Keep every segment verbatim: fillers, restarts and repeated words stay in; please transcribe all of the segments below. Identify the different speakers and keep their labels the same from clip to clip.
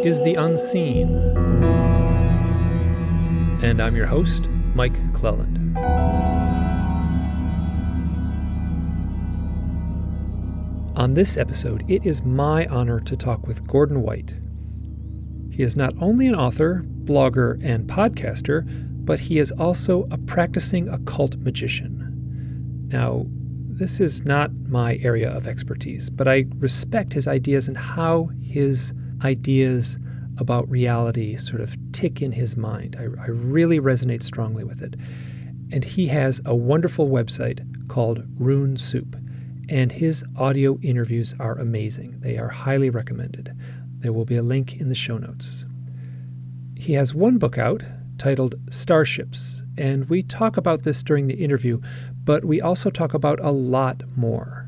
Speaker 1: is The Unseen. And I'm your host, Mike Clelland. On this episode, it is my honor to talk with Gordon White. He is not only an author, blogger, and podcaster, but he is also a practicing occult magician. Now, this is not my area of expertise, but I respect his ideas and how his ideas about reality sort of tick in his mind. I, I really resonate strongly with it. And he has a wonderful website called Rune Soup, and his audio interviews are amazing. They are highly recommended. There will be a link in the show notes. He has one book out titled Starships, and we talk about this during the interview, but we also talk about a lot more.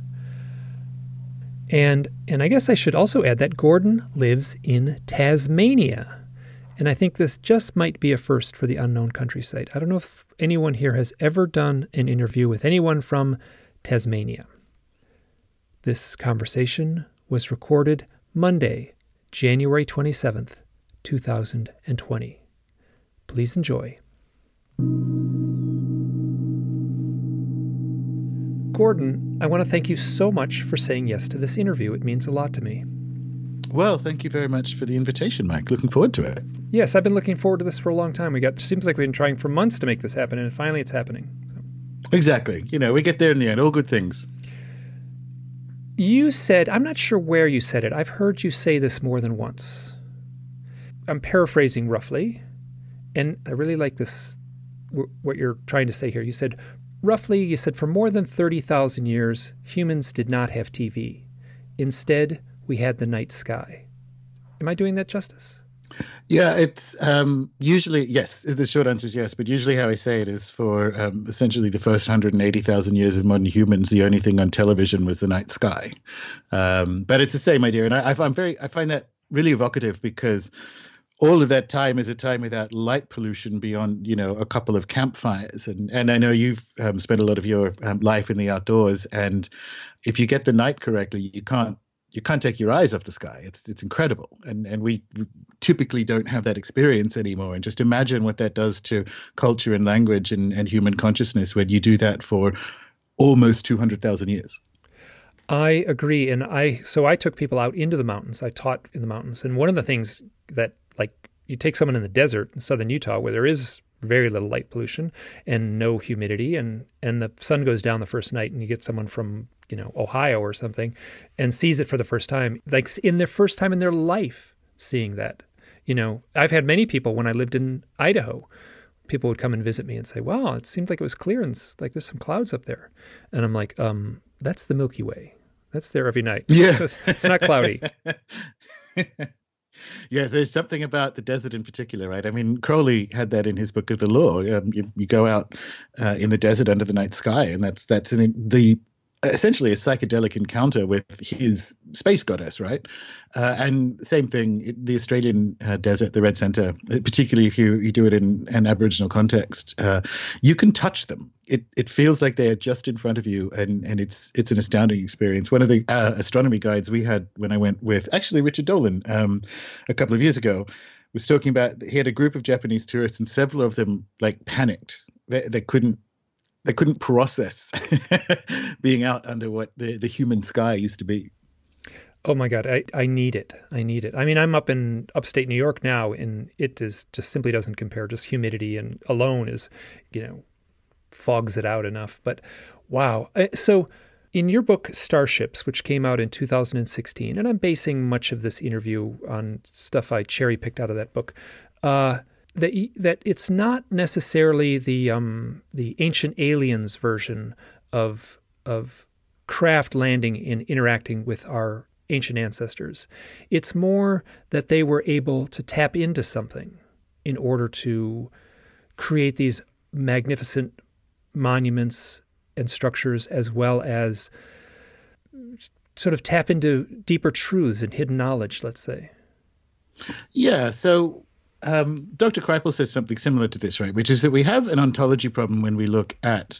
Speaker 1: And and I guess I should also add that Gordon lives in Tasmania. And I think this just might be a first for the Unknown Country site. I don't know if anyone here has ever done an interview with anyone from Tasmania. This conversation was recorded Monday, January twenty-seventh, two thousand twenty. Please enjoy. Gordon, I want to thank you so much for saying yes to this interview. It means a lot to me.
Speaker 2: Well, thank you very much for the invitation, Mike. Looking forward to it.
Speaker 1: Yes, I've been looking forward to this for a long time. We got seems like we've been trying for months to make this happen, and finally it's happening. So.
Speaker 2: Exactly. You know, we get there in the end. All good things.
Speaker 1: You said, I'm not sure where you said it. I've heard you say this more than once. I'm paraphrasing roughly, and I really like this, what you're trying to say here. You said, roughly, you said, for more than thirty thousand years, humans did not have T V. Instead, we had the night sky. Am I doing that justice?
Speaker 2: Yeah, it's um, usually, yes, the short answer is yes, but usually how I say it is for um, essentially the first one hundred eighty thousand years of modern humans, the only thing on television was the night sky. Um, but it's the same idea. And I, I, I'm very, I find that really evocative because all of that time is a time without light pollution beyond, you know, a couple of campfires. And and I know you've um, spent a lot of your um, life in the outdoors. And if you get the night correctly, you can't you can't take your eyes off the sky. It's it's incredible. And and we typically don't have that experience anymore. And just imagine what that does to culture and language and, and human consciousness when you do that for almost two hundred thousand years.
Speaker 1: I agree. And I so I took people out into the mountains. I taught in the mountains. And one of the things that, like, you take someone in the desert in southern Utah where there is very little light pollution and no humidity, and, and the sun goes down the first night, and you get someone from, you know, Ohio or something and sees it for the first time, like in their first time in their life seeing that. You know, I've had many people when I lived in Idaho, people would come and visit me and say, wow, it seemed like it was clear and like there's some clouds up there. And I'm like, um, that's the Milky Way. That's there every night.
Speaker 2: Yeah.
Speaker 1: It's not cloudy.
Speaker 2: Yeah, there's something about the desert in particular, right? I mean, Crowley had that in his Book of the Law. Um, you, you go out uh, in the desert under the night sky, and that's that's an, the essentially a psychedelic encounter with his space goddess, right? Uh, and same thing, the Australian uh, desert, the Red Centre, particularly if you, you do it in an Aboriginal context, uh, you can touch them. It it feels like they're just in front of you, and, and it's it's an astounding experience. One of the uh, astronomy guides we had when I went with, actually Richard Dolan, um, a couple of years ago, was talking about, he had a group of Japanese tourists, and several of them like panicked. They, they couldn't They couldn't process being out under what the, the human sky used to be.
Speaker 1: Oh my God, I, I need it. I need it. I mean, I'm up in upstate New York now, and it is just simply doesn't compare. Just humidity and alone is, you know, fogs it out enough. But wow. So in your book, Starships, which came out in two thousand sixteen, and I'm basing much of this interview on stuff I cherry picked out of that book, uh, that that it's not necessarily the um, the Ancient Aliens version of of craft landing and interacting with our ancient ancestors. It's more that they were able to tap into something in order to create these magnificent monuments and structures, as well as sort of tap into deeper truths and hidden knowledge, let's say.
Speaker 2: Yeah, so Um, Doctor Kripal says something similar to this, right? Which is that we have an ontology problem when we look at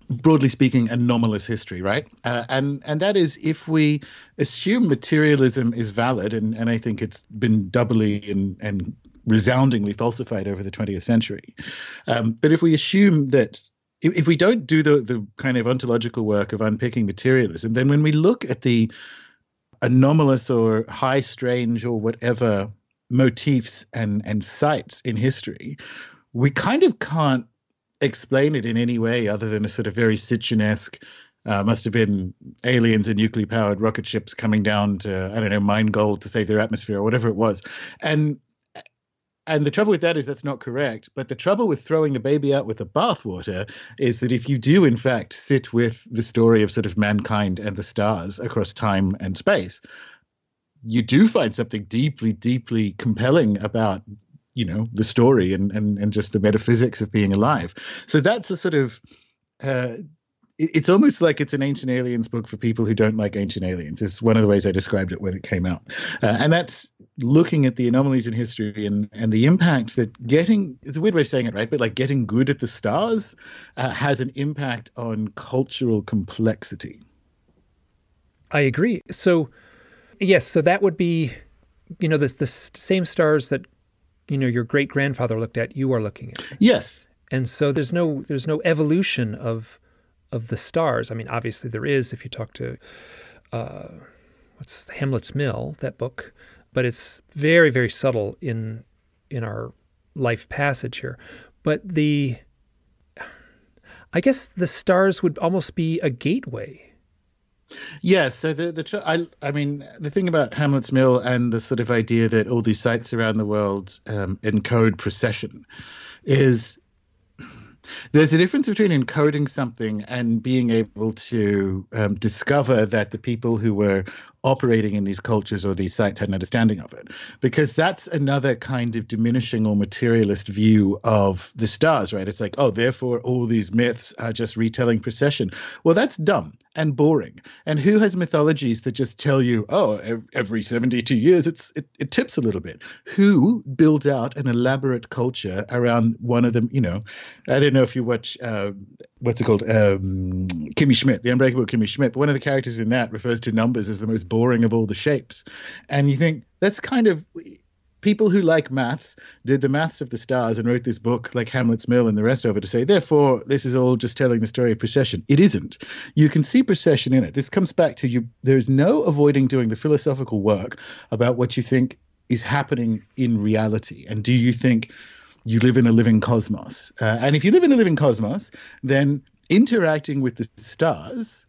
Speaker 2: broadly speaking, anomalous history, right? Uh, and and that is if we assume materialism is valid, and, and I think it's been doubly and, and resoundingly falsified over the twentieth century. Um, but if we assume that if, if we don't do the, the kind of ontological work of unpicking materialism, then when we look at the anomalous or high strange or whatever motifs and, and sites in history, we kind of can't explain it in any way other than a sort of very Sitchin-esque, uh, must have been aliens and nuclear powered rocket ships coming down to, I don't know, mine gold to save their atmosphere or whatever it was. And and the trouble with that is that's not correct. But the trouble with throwing the baby out with the bathwater is that if you do, in fact, sit with the story of sort of mankind and the stars across time and space, you do find something deeply, deeply compelling about, you know, the story and, and, and just the metaphysics of being alive. So that's a sort of, uh, it, it's almost like it's an Ancient Aliens book for people who don't like Ancient Aliens. It's one of the ways I described it when it came out. Uh, and that's looking at the anomalies in history and, and the impact that getting, it's a weird way of saying it, right? But like getting good at the stars uh, has an impact on cultural complexity.
Speaker 1: I agree. So, yes, so that would be, you know, the, the same stars that, you know, your great grandfather looked at, you are looking at.
Speaker 2: Yes.
Speaker 1: And so there's no there's no evolution of of the stars. I mean, obviously there is if you talk to uh, what's Hamlet's Mill, that book, but it's very, very subtle in in our life passage here. But the I guess the stars would almost be a gateway.
Speaker 2: Yes, so the the I I mean the thing about Hamlet's Mill and the sort of idea that all these sites around the world um, encode precession is there's a difference between encoding something and being able to um, discover that the people who were operating in these cultures or these sites had an understanding of it, because that's another kind of diminishing or materialist view of the stars, right? It's like, oh, therefore all these myths are just retelling precession. Well, that's dumb and boring. And who has mythologies that just tell you, oh, every seventy-two years it's it, it tips a little bit? Who builds out an elaborate culture around one of them? You know, I don't know if you watch uh, what's it called, um, Kimmy Schmidt, The Unbreakable Kimmy Schmidt, but one of the characters in that refers to numbers as the most boring of all the shapes. And you think that's kind of people who like maths did the maths of the stars and wrote this book like Hamlet's Mill and the rest of it to say, therefore, this is all just telling the story of precession. It isn't. You can see precession in it. This comes back to you. There's no avoiding doing the philosophical work about what you think is happening in reality. And do you think you live in a living cosmos? Uh, and if you live in a living cosmos, then interacting with the stars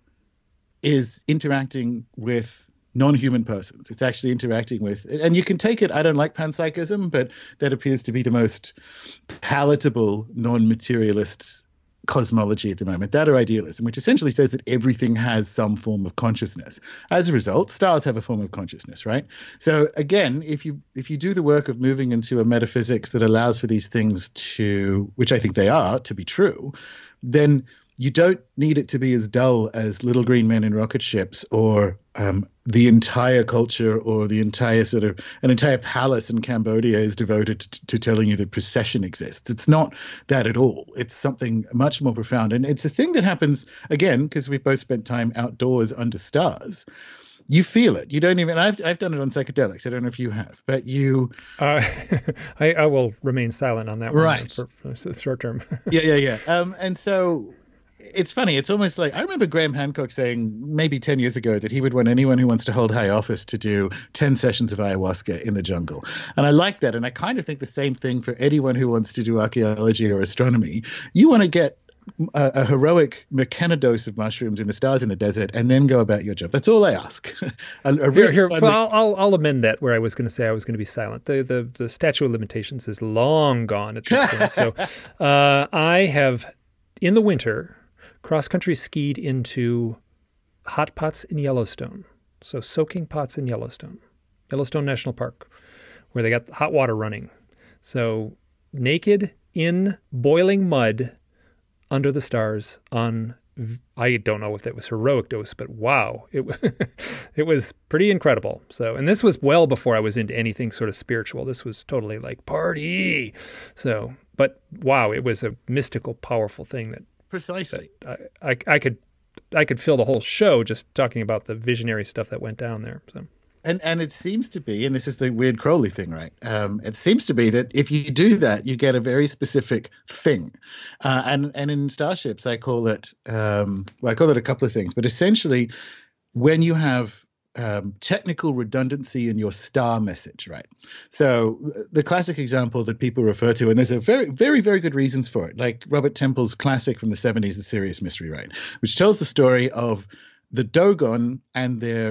Speaker 2: is interacting with non-human persons. It's actually interacting with, and you can take it, I don't like panpsychism, but that appears to be the most palatable non-materialist cosmology at the moment, that or idealism, which essentially says that everything has some form of consciousness. As a result, stars have a form of consciousness, right? So again, if you if you do the work of moving into a metaphysics that allows for these things to, which I think they are, to be true, then you don't need it to be as dull as Little Green Men in Rocket Ships or um, the entire culture or the entire sort of an entire palace in Cambodia is devoted to, to telling you that precession exists. It's not that at all. It's something much more profound. And it's a thing that happens, again, because we've both spent time outdoors under stars. You feel it. You don't even. I've I've done it on psychedelics. I don't know if you have, but you.
Speaker 1: Uh, I I will remain silent on that
Speaker 2: right.
Speaker 1: one for, for the short term.
Speaker 2: yeah, yeah, yeah. Um, and so. It's funny. It's almost like I remember Graham Hancock saying maybe ten years ago that he would want anyone who wants to hold high office to do ten sessions of ayahuasca in the jungle. And I like that. And I kind of think the same thing for anyone who wants to do archaeology or astronomy. You want to get a, a heroic McKenna dose of mushrooms in the stars in the desert and then go about your job. That's all I ask. a, a
Speaker 1: here, here, I'll, I'll, I'll amend that where I was going to say I was going to be silent. The, the, the statute of limitations is long gone at this point. So uh, I have, in the winter, cross-country skied into hot pots in Yellowstone. So soaking pots in Yellowstone, Yellowstone National Park, where they got hot water running. So naked in boiling mud under the stars on, I don't know if that was heroic dose, but wow, it, it was pretty incredible. So, and this was well before I was into anything sort of spiritual. This was totally like party. So, but wow, it was a mystical, powerful thing that
Speaker 2: Precisely.
Speaker 1: I, I, I could I could fill the whole show just talking about the visionary stuff that went down there. So.
Speaker 2: And and it seems to be, and this is the weird Crowley thing, right? Um, it seems to be that if you do that, you get a very specific thing. Uh, and and in Starships, I call it um, well, I call it a couple of things, but essentially, when you have um, technical redundancy in your star message, right? So the classic example that people refer to, and there's a very, very, very good reasons for it, like Robert Temple's classic from the seventies, The Sirius Mystery, right? Which tells the story of the Dogon and their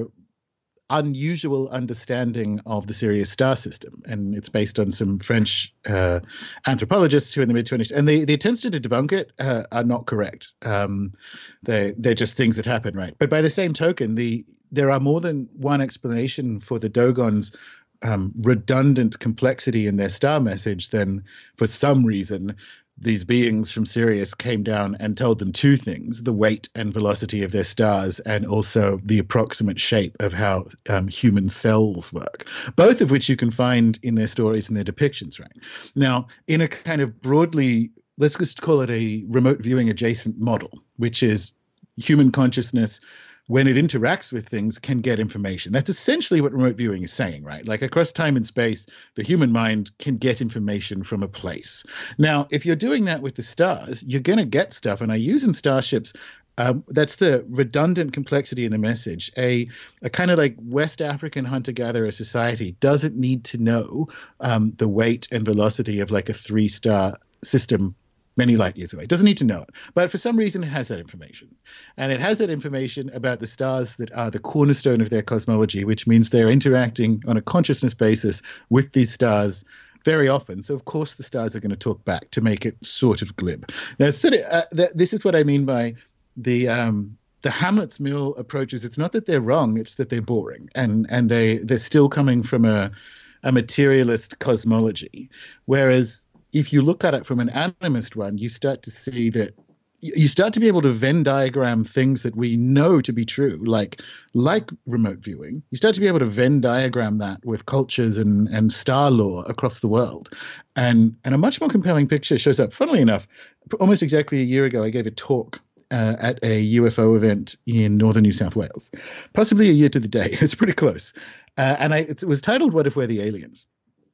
Speaker 2: unusual understanding of the Sirius star system, and it's based on some French uh, anthropologists who in the mid twenties, and the, the attempts to debunk it uh, are not correct. Um, they they're just things that happen, right? But by the same token, the there are more than one explanation for the Dogon's um, redundant complexity in their star message than for some reason these beings from Sirius came down and told them two things: the weight and velocity of their stars, and also the approximate shape of how um, human cells work, both of which you can find in their stories and their depictions, right? Now, in a kind of broadly, let's just call it a remote viewing adjacent model, which is human consciousness, when it interacts with things, can get information. That's essentially what remote viewing is saying, right? Like across time and space, the human mind can get information from a place. Now, if you're doing that with the stars, you're going to get stuff. And I use in Starships, um, that's the redundant complexity in the message. A, a kind of like West African hunter-gatherer society doesn't need to know um, the weight and velocity of like a three-star system many light years away. It doesn't need to know it. But for some reason, it has that information. And it has that information about the stars that are the cornerstone of their cosmology, which means they're interacting on a consciousness basis with these stars very often. So, of course, the stars are going to talk back to make it sort of glib. Now, sort of, uh, th- this is what I mean by the um, the Hamlet's Mill approaches. It's not that they're wrong, it's that they're boring. And and they, they're still coming from a, a materialist cosmology. Whereas if you look at it from an animist one, you start to see that you start to be able to Venn diagram things that we know to be true, like like remote viewing. You start to be able to Venn diagram that with cultures and, and star lore across the world. And, and a much more compelling picture shows up. Funnily enough, almost exactly a year ago, I gave a talk uh, at a U F O event in northern New South Wales, possibly a year to the day. It's pretty close. Uh, and I, it was titled, "What If We're the Aliens?"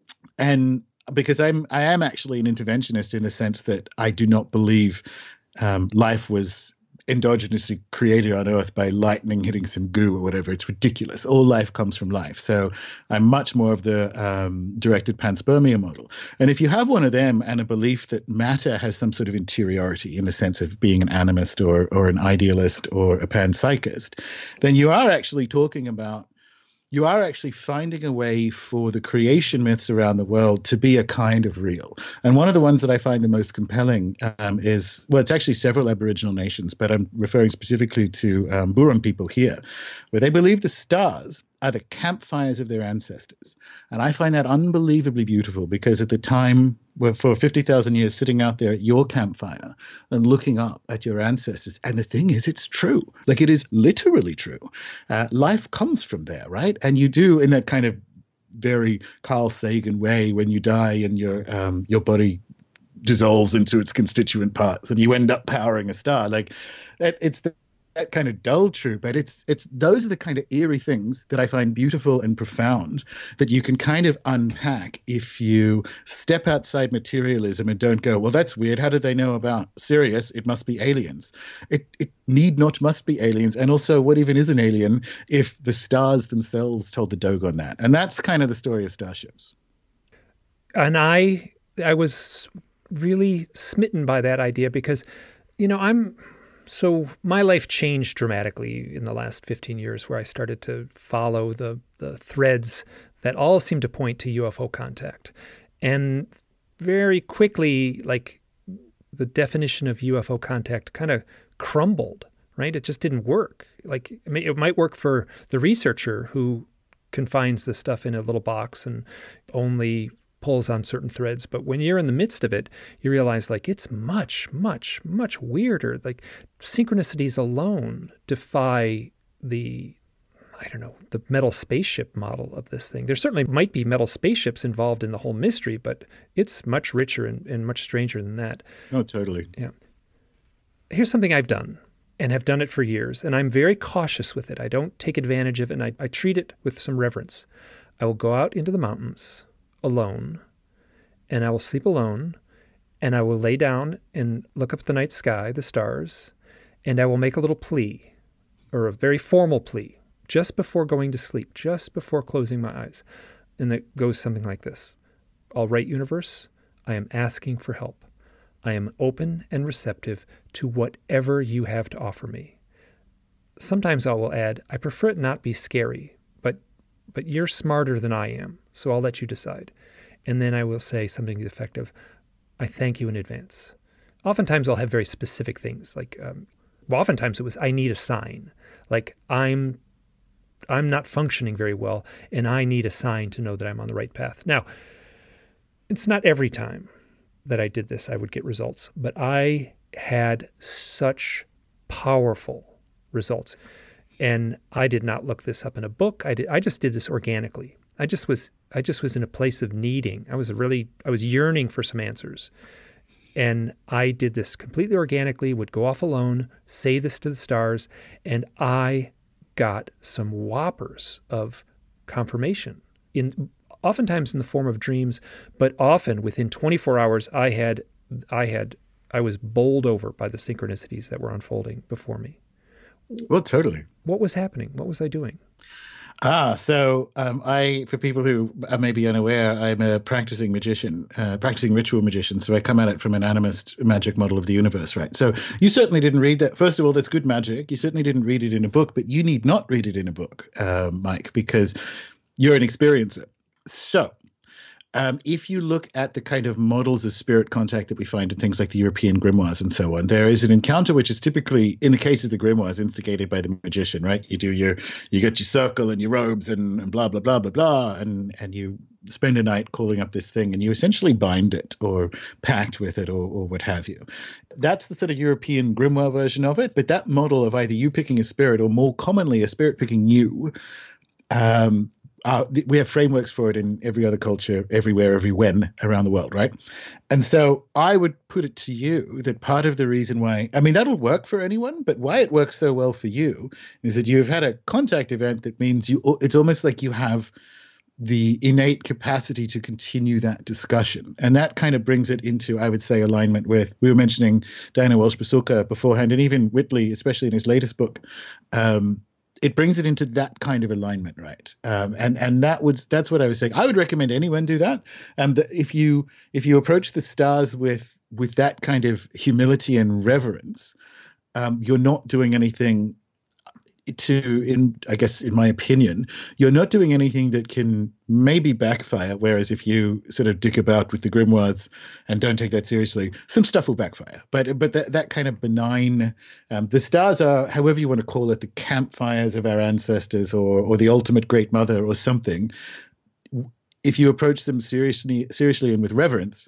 Speaker 2: And because I'm I am actually an interventionist in the sense that I do not believe um, life was endogenously created on Earth by lightning hitting some goo or whatever. It's ridiculous. All life comes from life. So I'm much more of the um, directed panspermia model. And if you have one of them and a belief that matter has some sort of interiority in the sense of being an animist or or an idealist or a panpsychist, then you are actually talking about you are actually finding a way for the creation myths around the world to be a kind of real. And one of the ones that I find the most compelling um, is, well, it's actually several Aboriginal nations, but I'm referring specifically to um, Burong people here, where they believe the stars are the campfires of their ancestors. And I find that unbelievably beautiful because at the time, well, for fifty thousand years, sitting out there at your campfire and looking up at your ancestors. And the thing is, it's true. Like, it is literally true. Uh, life comes from there, right? And you do, in that kind of very Carl Sagan way, when you die and your um, your body dissolves into its constituent parts and you end up powering a star. Like, it, it's the that kind of dull true, but it's it's those are the kind of eerie things that I find beautiful and profound that you can kind of unpack if you step outside materialism and don't go, well, that's weird. How did they know about Sirius? It must be aliens. It it need not must be aliens. And also, what even is an alien if the stars themselves told the Dogon that? And that's kind of the story of Starships.
Speaker 1: And I I was really smitten by that idea because, you know, I'm So my life changed dramatically in the last fifteen years, where I started to follow the the threads that all seem to point to U F O contact. And very quickly, like, the definition of U F O contact kind of crumbled, right? It just didn't work. Like, it might work for the researcher who confines the stuff in a little box and only pulls on certain threads. But when you're in the midst of it, you realize, like, it's much, much, much weirder. Like, synchronicities alone defy the, I don't know, the metal spaceship model of this thing. There certainly might be metal spaceships involved in the whole mystery, but it's much richer and, and much stranger than that.
Speaker 2: Oh, totally.
Speaker 1: Yeah. here's something I've done and have done it for years, and I'm very cautious with it. I don't take advantage of it, and I, I treat it with some reverence. I will go out into the mountains alone, and I will sleep alone, and I will lay down and look up at the night sky, the stars, and I will make a little plea, or a very formal plea, just before going to sleep, just before closing my eyes. And it goes something like this. All right, universe, I am asking for help. I am open and receptive to whatever you have to offer me. Sometimes I will add, I prefer it not be scary, but but you're smarter than I am, so I'll let you decide. And then I will say something to the effect of, I thank you in advance. Oftentimes I'll have very specific things, like, um, well, oftentimes it was, I need a sign. Like, I'm I'm not functioning very well, and I need a sign to know that I'm on the right path. Now, it's not every time that I did this I would get results, but I had such powerful results. And I did not look this up in a book. I did, I just did this organically. I just was I just was in a place of needing. I was really I was yearning for some answers. And I did this completely organically, would go off alone, say this to the stars, and I got some whoppers of confirmation, in oftentimes in the form of dreams, but often within twenty-four hours I had I had I was bowled over by the synchronicities that were unfolding before me.
Speaker 2: Well, totally.
Speaker 1: What was happening? What was I doing?
Speaker 2: Ah, so um, I, for people who are maybe unaware, I'm a practicing magician, uh, practicing ritual magician. So I come at it from an animist magic model of the universe, right? So you certainly didn't read that. First of all, that's good magic. You certainly didn't read it in a book, but you need not read it in a book, uh, Mike, because you're an experiencer. So Um, if you look at the kind of models of spirit contact that we find in things like the European grimoires and so on, there is an encounter which is typically, in the case of the grimoires, instigated by the magician, right? You do your, you get your circle and your robes and, and blah, blah, blah, blah, blah, and, and you spend a night calling up this thing and you essentially bind it or pact with it or, or what have you. That's the sort of European grimoire version of it, but that model of either you picking a spirit or more commonly a spirit picking you, um, Uh, we have frameworks for it in every other culture, everywhere, every when around the world, right? And so I would put it to you that part of the reason why, I mean, that'll work for anyone, but why it works so well for you is that you've had a contact event that means you, it's almost like you have the innate capacity to continue that discussion. And that kind of brings it into, I would say, alignment with, we were mentioning Diana Walsh-Pasulka beforehand, and even Whitley, especially in his latest book, um, it brings it into that kind of alignment, right? Um, and and that would that's what I was saying. I would recommend anyone do that. Um, that if you if you approach the stars with with that kind of humility and reverence, um, you're not doing anything to, in I guess, in my opinion, you're not doing anything that can maybe backfire. Whereas if you sort of dick about with the grimoires and don't take that seriously, some stuff will backfire. But but that that kind of benign, um, the stars are, however you want to call it, the campfires of our ancestors, or or the ultimate great mother, or something. If you approach them seriously, seriously and with reverence,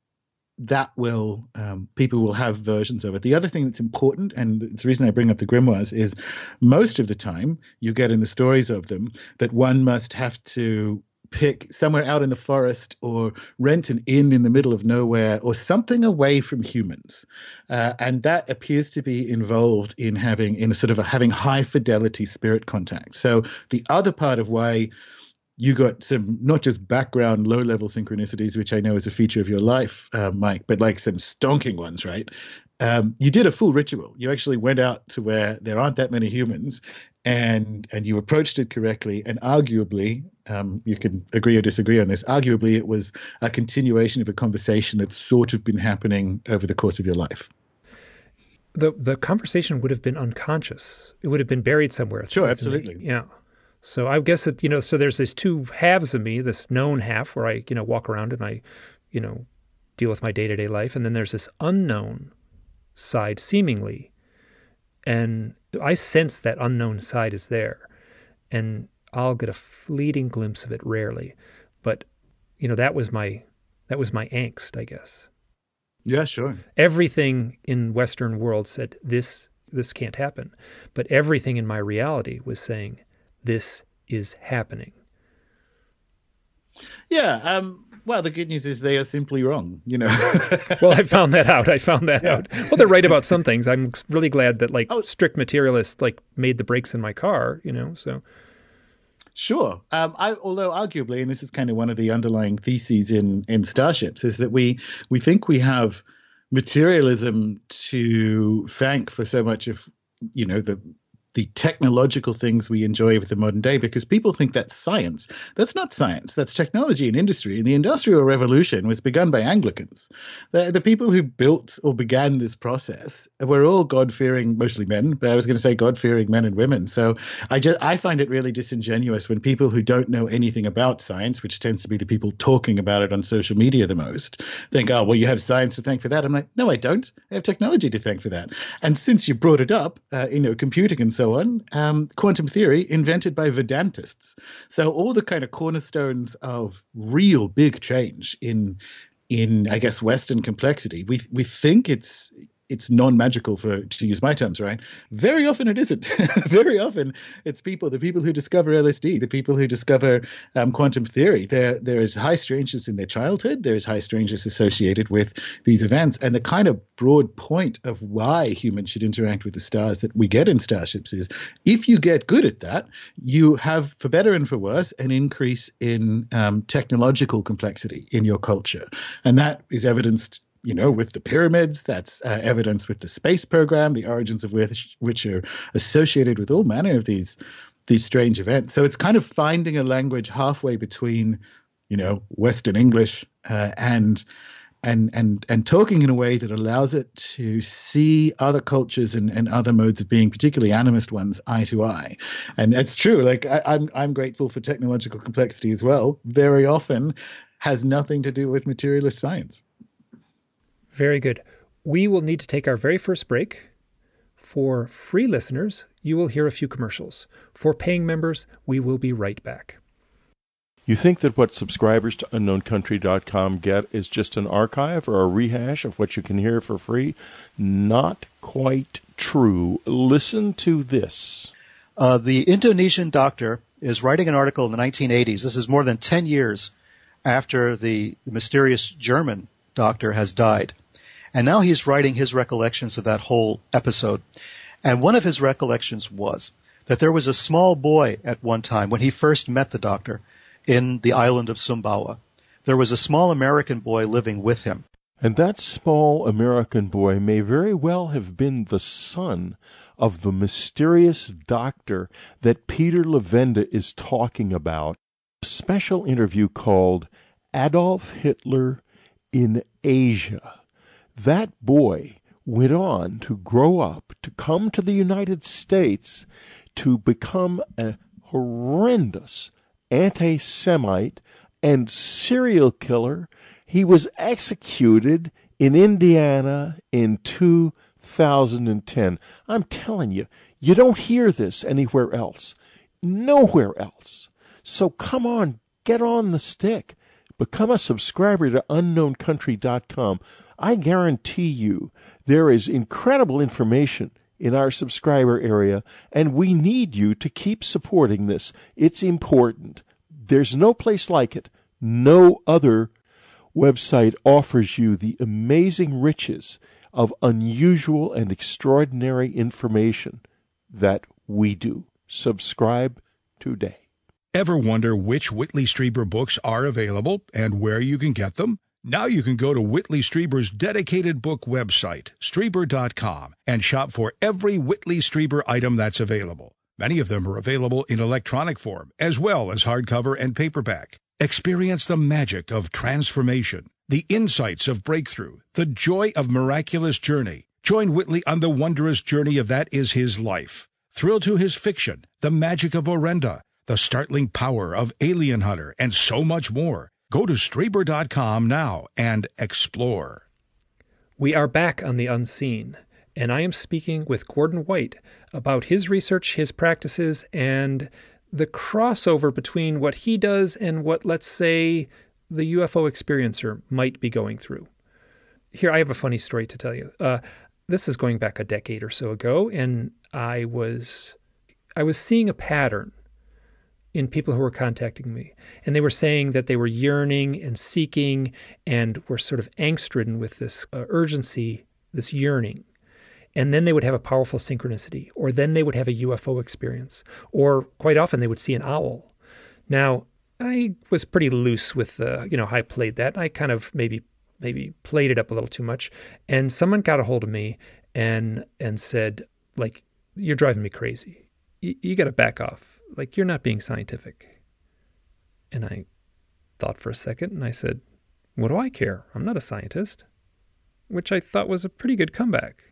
Speaker 2: that will, um, people will have versions of it. The other thing that's important, and it's the reason I bring up the grimoires, is most of the time you get in the stories of them that one must have to pick somewhere out in the forest or rent an inn in the middle of nowhere or something away from humans. Uh, and that appears to be involved in having, in a sort of a, having high fidelity spirit contact. So the other part of why you got some, not just background low-level synchronicities, which I know is a feature of your life, uh, Mike, but like some stonking ones, right? Um, you did a full ritual. You actually went out to where there aren't that many humans, and and you approached it correctly. And arguably, um, you can agree or disagree on this, arguably it was a continuation of a conversation that's sort of been happening over the course of your life.
Speaker 1: The the conversation would have been unconscious. It would have been buried somewhere.
Speaker 2: Sure, absolutely.
Speaker 1: Me. Yeah. So I guess that, you know, so there's these two halves of me, this known half where I, you know, walk around and I, you know, deal with my day-to-day life. And then there's this unknown side seemingly. And I sense that unknown side is there. And I'll get a fleeting glimpse of it rarely. But, you know, that was my, that was my angst, I guess.
Speaker 2: Yeah, sure.
Speaker 1: Everything in Western world said this, this can't happen. But everything in my reality was saying, this is happening.
Speaker 2: Yeah. Um, Well, the good news is they are simply wrong, you know.
Speaker 1: Well, I found that out. I found that
Speaker 2: Yeah.
Speaker 1: out. Well, they're right about some things. I'm really glad that like
Speaker 2: Oh.
Speaker 1: strict materialists like made the brakes in my car, you know, so.
Speaker 2: Sure. Um, I, although arguably, and this is kind of one of the underlying theses in, in Starships, is that we we think we have materialism to thank for so much of, you know, the the technological things we enjoy with the modern day, because people think that's science. That's not science. That's technology and industry. And the Industrial Revolution was begun by Anglicans. The, the people who built or began this process were all God-fearing, mostly men, but I was going to say God-fearing men and women. So I just I find it really disingenuous when people who don't know anything about science, which tends to be the people talking about it on social media the most, think, oh, well, you have science to thank for that. I'm like, no, I don't. I have technology to thank for that. And since you brought it up, uh, you know, computing and so on, um, quantum theory invented by Vedantists. So all the kind of cornerstones of real big change in, in I guess, Western complexity, we we think it's it's non-magical, for to use my terms, right? Very often it isn't. Very often it's people, the people who discover L S D, the people who discover um, quantum theory. There, there is high strangeness in their childhood. There is high strangeness associated with these events. And the kind of broad point of why humans should interact with the stars that we get in Starships is, if you get good at that, you have, for better and for worse, an increase in um, technological complexity in your culture. And that is evidenced, you know, with the pyramids. That's uh, evidence with the space program, the origins of which, which are associated with all manner of these these strange events. So it's kind of finding a language halfway between, you know, Western English uh, and and and and talking in a way that allows it to see other cultures and, and other modes of being, particularly animist ones, eye to eye. And it's true. Like I, I'm I'm grateful for technological complexity as well. Very often has nothing to do with materialist science.
Speaker 1: Very good. We will need to take our very first break. For free listeners, you will hear a few commercials. For paying members, we will be right back.
Speaker 3: You think that what subscribers to unknown country dot com get is just an archive or a rehash of what you can hear for free? Not quite true. Listen to this.
Speaker 4: Uh, the Indonesian doctor is writing an article in the nineteen eighties. This is more than ten years after the, the mysterious German doctor has died. And now he's writing his recollections of that whole episode. And one of his recollections was that there was a small boy at one time when he first met the doctor in the island of Sumbawa. There was a small American boy living with him.
Speaker 3: And that small American boy may very well have been the son of the mysterious doctor that Peter Levenda is talking about. A special interview called Adolf Hitler in Asia. That boy went on to grow up, to come to the United States, to become a horrendous anti-Semite and serial killer. He was executed in Indiana in two thousand ten. I'm telling you, you don't hear this anywhere else. Nowhere else. So come on, get on the stick. Become a subscriber to unknown country dot com. I guarantee you there is incredible information in our subscriber area, and we need you to keep supporting this. It's important. There's no place like it. No other website offers you the amazing riches of unusual and extraordinary information that we do. Subscribe today.
Speaker 5: Ever wonder which Whitley Strieber books are available and where you can get them? Now you can go to Whitley Strieber's dedicated book website, Strieber dot com, and shop for every Whitley Strieber item that's available. Many of them are available in electronic form, as well as hardcover and paperback. Experience the magic of transformation, the insights of breakthrough, the joy of miraculous journey. Join Whitley on the wondrous journey of That Is His Life. Thrill to his fiction, the magic of Orenda, the startling power of Alien Hunter, and so much more. Go to Strieber dot com now and explore.
Speaker 1: We are back on The Unseen, and I am speaking with Gordon White about his research, his practices, and the crossover between what he does and what, let's say, the U F O experiencer might be going through. Here, I have a funny story to tell you. Uh, this is going back a decade or so ago, and I was I was seeing a pattern in people who were contacting me. And they were saying that they were yearning and seeking and were sort of angst-ridden with this uh, urgency, this yearning. And then they would have a powerful synchronicity, or then they would have a U F O experience, or quite often they would see an owl. Now, I was pretty loose with, uh, you know, how I played that. I kind of maybe maybe played it up a little too much. And someone got a hold of me and and said, like, you're driving me crazy. You, you got to back off. Like, you're not being scientific. And I thought for a second, and I said, what do I care? I'm not a scientist. Which I thought was a pretty good comeback.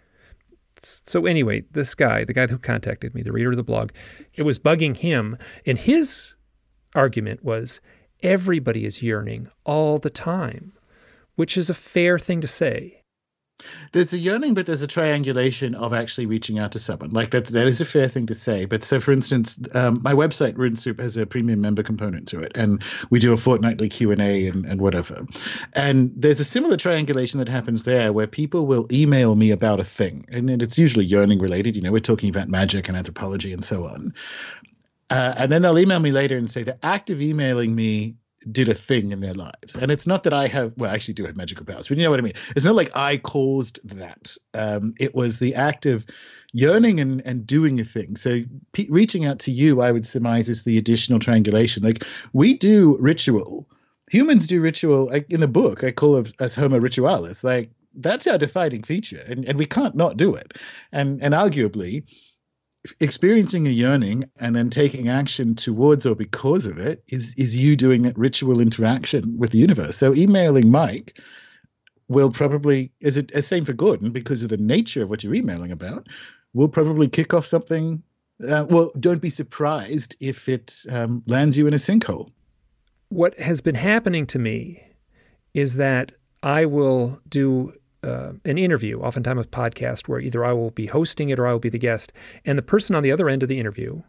Speaker 1: So anyway, this guy, the guy who contacted me, the reader of the blog, it was bugging him. And his argument was, everybody is yearning all the time, which is a fair thing to say.
Speaker 2: There's a yearning, but there's a triangulation of actually reaching out to someone. Like that, that is a fair thing to say. But so, for instance, um, my website, Rune Soup, has a premium member component to it. And we do a fortnightly Q and A and, and whatever. And there's a similar triangulation that happens there where people will email me about a thing. And it's usually yearning related. You know, we're talking about magic and anthropology and so on. Uh, and then they'll email me later and say the act of emailing me did a thing in their lives. And it's not that I have, well, I actually do have magical powers, but you know what I mean? It's not like I caused that. Um, it was the act of yearning and, and doing a thing. So pe- reaching out to you, I would surmise, is the additional triangulation. Like, we do ritual. Humans do ritual. Like in the book, I call us Homo ritualis. Like, that's our defining feature. And, and we can't not do it. And, and arguably, experiencing a yearning and then taking action towards or because of it is is you doing that ritual interaction with the universe. So emailing Mike will probably, is it as same for Gordon, because of the nature of what you're emailing about, will probably kick off something. Uh, well, don't be surprised if it um, lands you in a sinkhole.
Speaker 1: What has been happening to me is that I will do Uh, an interview, oftentimes a podcast, where either I will be hosting it or I will be the guest, and the person on the other end of the interview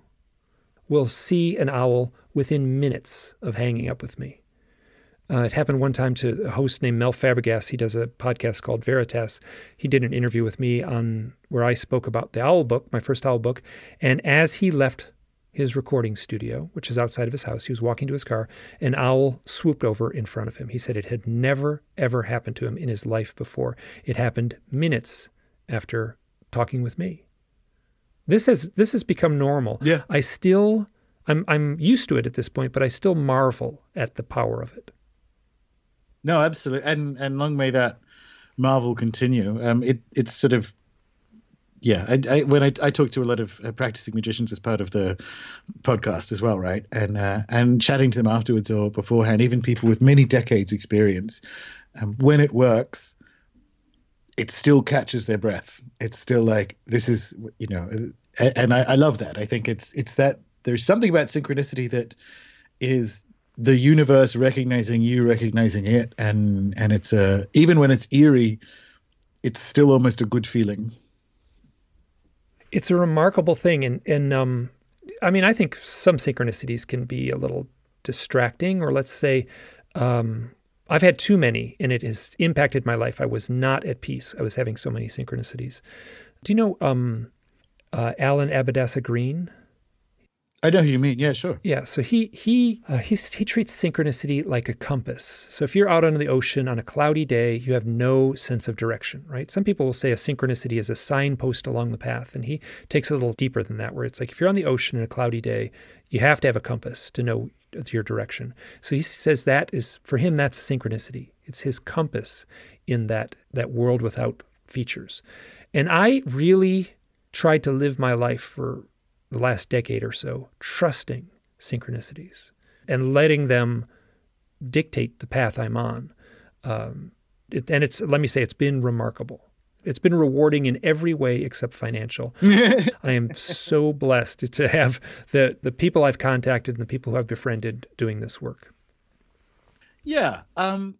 Speaker 1: will see an owl within minutes of hanging up with me. Uh, it happened one time to a host named Mel Fabregas. He does a podcast called Veritas. He did an interview with me on where I spoke about the owl book, my first owl book, and as he left his recording studio, which is outside of his house, he was walking to his car, an owl swooped over in front of him. He said it had never, ever happened to him in his life before. It happened minutes after talking with me. This has this has become normal.
Speaker 2: Yeah.
Speaker 1: I still, I'm I'm used to it at this point, but I still marvel at the power of it.
Speaker 2: No, absolutely. And and long may that marvel continue. Um, it it's sort of, Yeah, I, I, when I, I talk to a lot of uh, practicing magicians as part of the podcast as well, right? And uh, and chatting to them afterwards or beforehand, even people with many decades experience, um, when it works, it still catches their breath. It's still like, this is, you know, and I, I love that. I think it's it's that there's something about synchronicity that is the universe recognizing you, recognizing it, and and it's a, even when it's eerie, it's still almost a good feeling.
Speaker 1: It's a remarkable thing. And, and um, I mean, I think some synchronicities can be a little distracting, or let's say um, I've had too many and it has impacted my life. I was not at peace. I was having so many synchronicities. Do you know um, uh, Alan Abadassa Green?
Speaker 2: I know who you mean. Yeah, sure.
Speaker 1: Yeah. So he he uh, he he treats synchronicity like a compass. So if you're out on the ocean on a cloudy day, you have no sense of direction, right? Some people will say a synchronicity is a signpost along the path, and he takes it a little deeper than that, where it's like if you're on the ocean on a cloudy day, you have to have a compass to know your direction. So he says that is, for him, that's synchronicity. It's his compass in that that world without features. And I really tried to live my life for the last decade or so, trusting synchronicities and letting them dictate the path I'm on. Um, it, and it's, let me say, it's been remarkable. It's been rewarding in every way except financial. I am so blessed to have the, the people I've contacted and the people who I've befriended doing this work.
Speaker 2: Yeah. Um,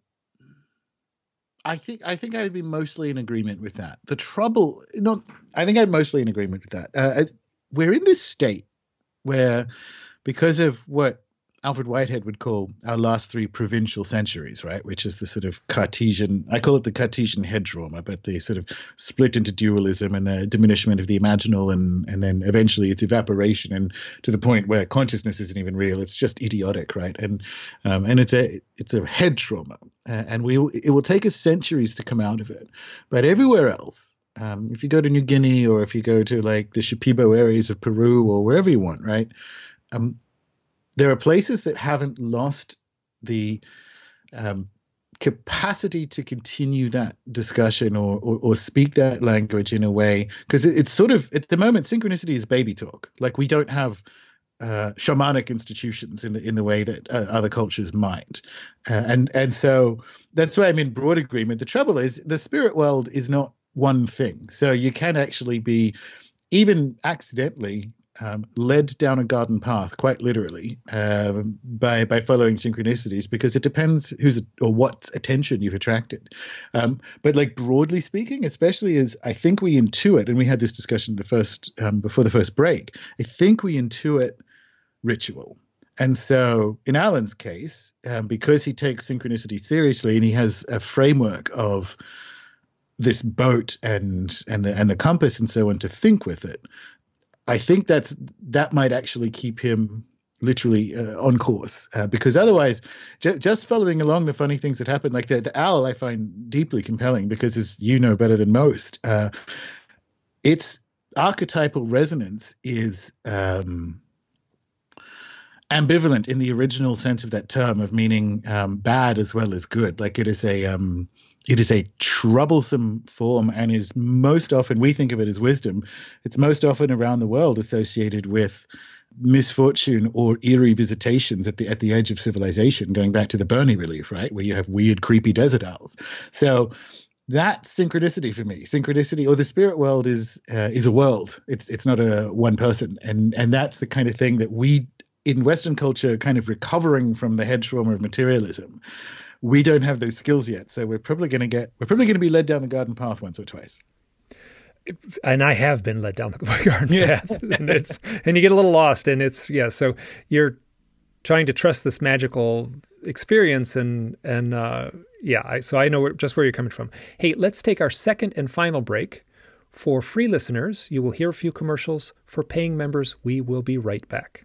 Speaker 2: I think I think I'd be mostly in agreement with that. The trouble, not, I think I'm mostly in agreement with that. Uh, we're in this state where, because of what Alfred Whitehead would call our last three provincial centuries, right? Which is the sort of Cartesian, I call it the Cartesian head trauma, but the sort of split into dualism and the diminishment of the imaginal, and and then eventually its evaporation, and to the point where consciousness isn't even real. It's just idiotic, right? And um, and it's a it's a head trauma, uh, and we it will take us centuries to come out of it. But everywhere else, um, if you go to New Guinea, or if you go to like the Shipibo areas of Peru, or wherever you want, right? Um, There are places that haven't lost the um, capacity to continue that discussion or, or, or speak that language in a way, because it, it's sort of, at the moment, synchronicity is baby talk. Like, we don't have uh, shamanic institutions in the in the way that uh, other cultures might, uh, and and so that's why I'm in broad agreement. The trouble is, the spirit world is not one thing, so you can actually be, even accidentally, Um, led down a garden path, quite literally, um, by by following synchronicities, because it depends who's or what attention you've attracted. Um, but like, broadly speaking, especially as I think we intuit, and we had this discussion the first um, before the first break, I think we intuit ritual. And so in Alan's case, um, because he takes synchronicity seriously and he has a framework of this boat and and the, and the compass and so on to think with it, I think that's that might actually keep him literally uh, on course, uh, because otherwise, ju- just following along the funny things that happen, like the, the owl, I find deeply compelling because, as you know better than most, uh, its archetypal resonance is um, ambivalent in the original sense of that term, of meaning um, bad as well as good. Like, it is a um, It is a troublesome form, and is most often, we think of it as wisdom, it's most often around the world associated with misfortune or eerie visitations at the at the edge of civilization, going back to the Burney relief, right, where you have weird, creepy desert owls. So that's synchronicity for me. Synchronicity, or the spirit world, is uh, is a world. It's it's not a one person, and and that's the kind of thing that we in Western culture, kind of recovering from the head trauma of materialism, we don't have those skills yet, so we're probably going to get we're probably going to be led down the garden path once or twice.
Speaker 1: And I have been led down the garden yeah. path, and it's and you get a little lost, and it's yeah. So you're trying to trust this magical experience, and and uh, yeah. I, so I know just where you're coming from. Hey, let's take our second and final break. For free listeners, you will hear a few commercials. For paying members, we will be right back.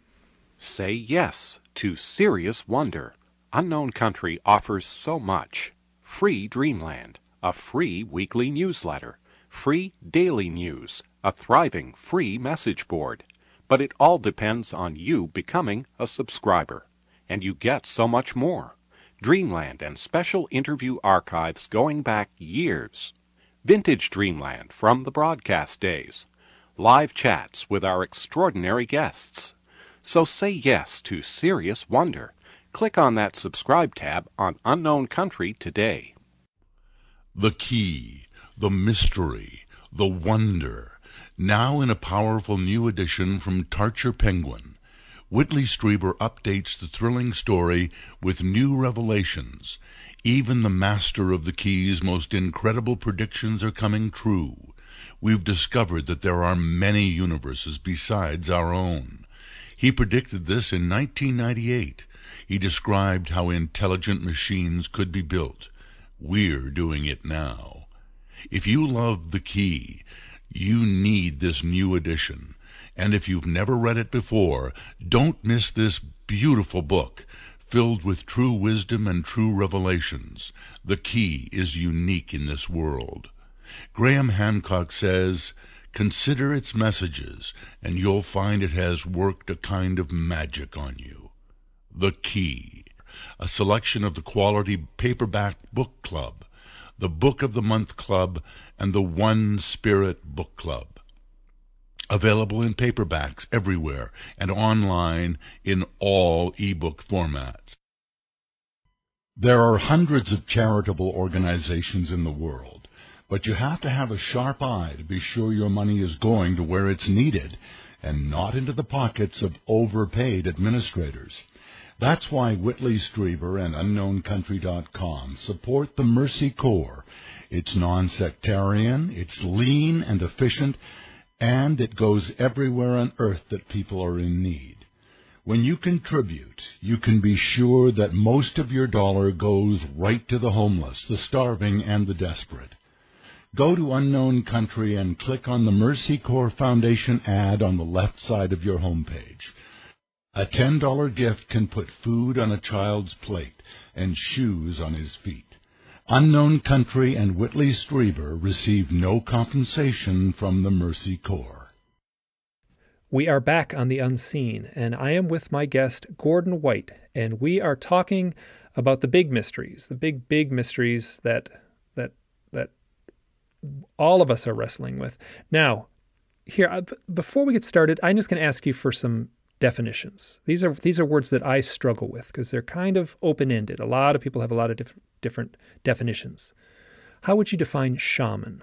Speaker 6: Say yes to Serious Wonder. Unknown Country offers so much. Free Dreamland, a free weekly newsletter, free daily news, a thriving free message board. But it all depends on you becoming a subscriber. And you get so much more. Dreamland and special interview archives going back years. Vintage Dreamland from the broadcast days. Live chats with our extraordinary guests. So say yes to Serious Wonder. Click on that subscribe tab on Unknown Country today.
Speaker 7: The key, the mystery, the wonder. Now in a powerful new edition from Tarcher Penguin, Whitley Strieber updates the thrilling story with new revelations. Even the master of the key's most incredible predictions are coming true. We've discovered that there are many universes besides our own. He predicted this in nineteen ninety-eight. He described how intelligent machines could be built. We're doing it now. If you love The Key, you need this new edition. And if you've never read it before, don't miss this beautiful book, filled with true wisdom and true revelations. The Key is unique in this world. Graham Hancock says, "Consider its messages, and you'll find it has worked a kind of magic on you." The Key, a selection of the Quality Paperback Book Club, the Book of the Month Club, and the One Spirit Book Club. Available in paperbacks everywhere and online in all ebook formats.
Speaker 5: There are hundreds of charitable organizations in the world, but you have to have a sharp eye to be sure your money is going to where it's needed and not into the pockets of overpaid administrators. That's why Whitley Strieber and Unknown Country dot com support the Mercy Corps. It's non-sectarian, it's lean and efficient, and it goes everywhere on earth that people are in need.
Speaker 8: When you contribute, you can be sure that most of your dollar goes right to the homeless, the starving, and the desperate. Go to Unknown Country and click on the Mercy Corps Foundation ad on the left side of your homepage. A ten dollar gift can put food on a child's plate and shoes on his feet. Unknown Country and Whitley Strieber receive no compensation from the Mercy Corps.
Speaker 1: We are back on The Unseen, and I am with my guest, Gordon White, and we are talking about the big mysteries, the big, big mysteries that that that all of us are wrestling with. Now, here, before we get started, I'm just going to ask you for some definitions. These are these are words that I struggle with because they're kind of open-ended. A lot of people have a lot of different different definitions. How would you define shaman?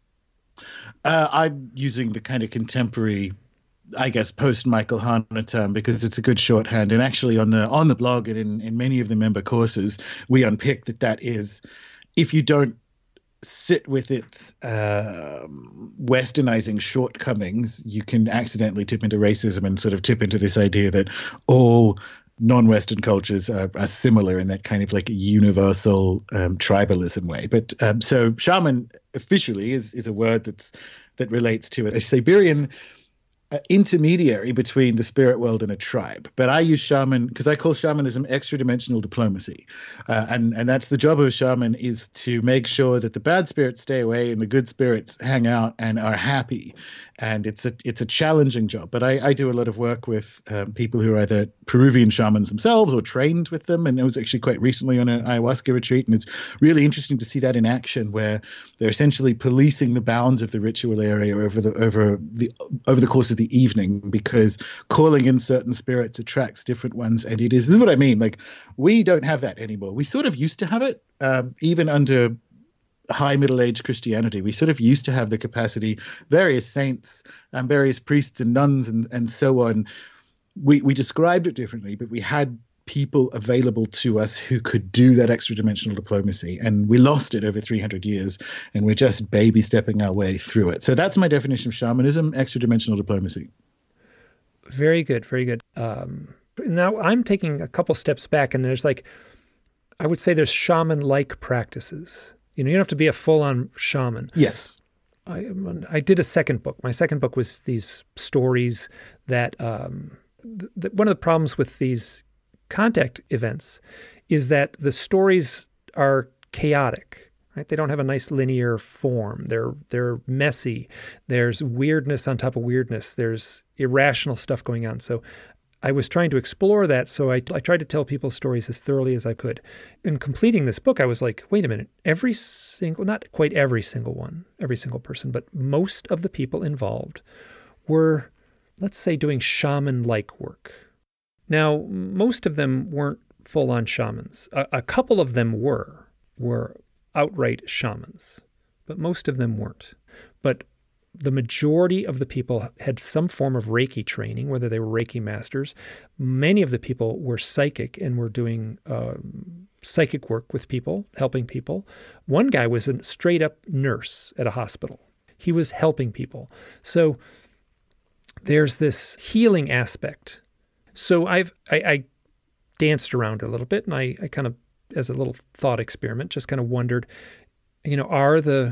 Speaker 2: Uh, I'm using the kind of contemporary, I guess, post-Michael Hahn term because it's a good shorthand. And actually on the on the blog and in, in many of the member courses, we unpick that that is, if you don't sit with its uh, westernizing shortcomings, you can accidentally tip into racism and sort of tip into this idea that all non-Western cultures are, are similar in that kind of like a universal um, tribalism way. But um, so shaman officially is, is a word that's that relates to a Siberian Uh, intermediary between the spirit world and a tribe. But I use shaman because I call shamanism extra-dimensional diplomacy. Uh, and, and that's the job of a shaman, is to make sure that the bad spirits stay away and the good spirits hang out and are happy. And it's a it's a challenging job. But I, I do a lot of work with um, people who are either Peruvian shamans themselves or trained with them. And I was actually quite recently on an ayahuasca retreat. And it's really interesting to see that in action, where they're essentially policing the bounds of the ritual area over the over the over the course of the evening, because calling in certain spirits attracts different ones. And it is, this is what I mean, like, we don't have that anymore. We sort of used to have it, um, even under high middle age Christianity. We sort of used to have the capacity, various saints and various priests and nuns and, and so on. We, we described it differently, but we had people available to us who could do that extra dimensional diplomacy, and we lost it over three hundred years, and we're just baby stepping our way through it. So that's my definition of shamanism: extra dimensional diplomacy.
Speaker 1: Very good, very good. Um, now I'm taking a couple steps back, and there's like, I would say there's shaman-like practices. You know, you don't have to be a full-on shaman.
Speaker 2: Yes.
Speaker 1: I, I did a second book. My second book was these stories that um, th- one of the problems with these contact events is that the stories are chaotic, right? They don't have a nice linear form. They're they're messy. There's weirdness on top of weirdness. There's irrational stuff going on. So I was trying to explore that. So I, I tried to tell people stories as thoroughly as I could. In completing this book, I was like, wait a minute, every single, not quite every single one, every single person, but most of the people involved were, let's say, doing shaman-like work. Now, most of them weren't full-on shamans. A, a couple of them were, were outright shamans, but most of them weren't. But the majority of the people had some form of Reiki training, whether they were Reiki masters. Many of the people were psychic and were doing uh, psychic work with people, helping people. One guy was a straight-up nurse at a hospital. He was helping people. So there's this healing aspect. So I've I, I danced around a little bit, and I, I kind of, as a little thought experiment, just kind of wondered, you know, are the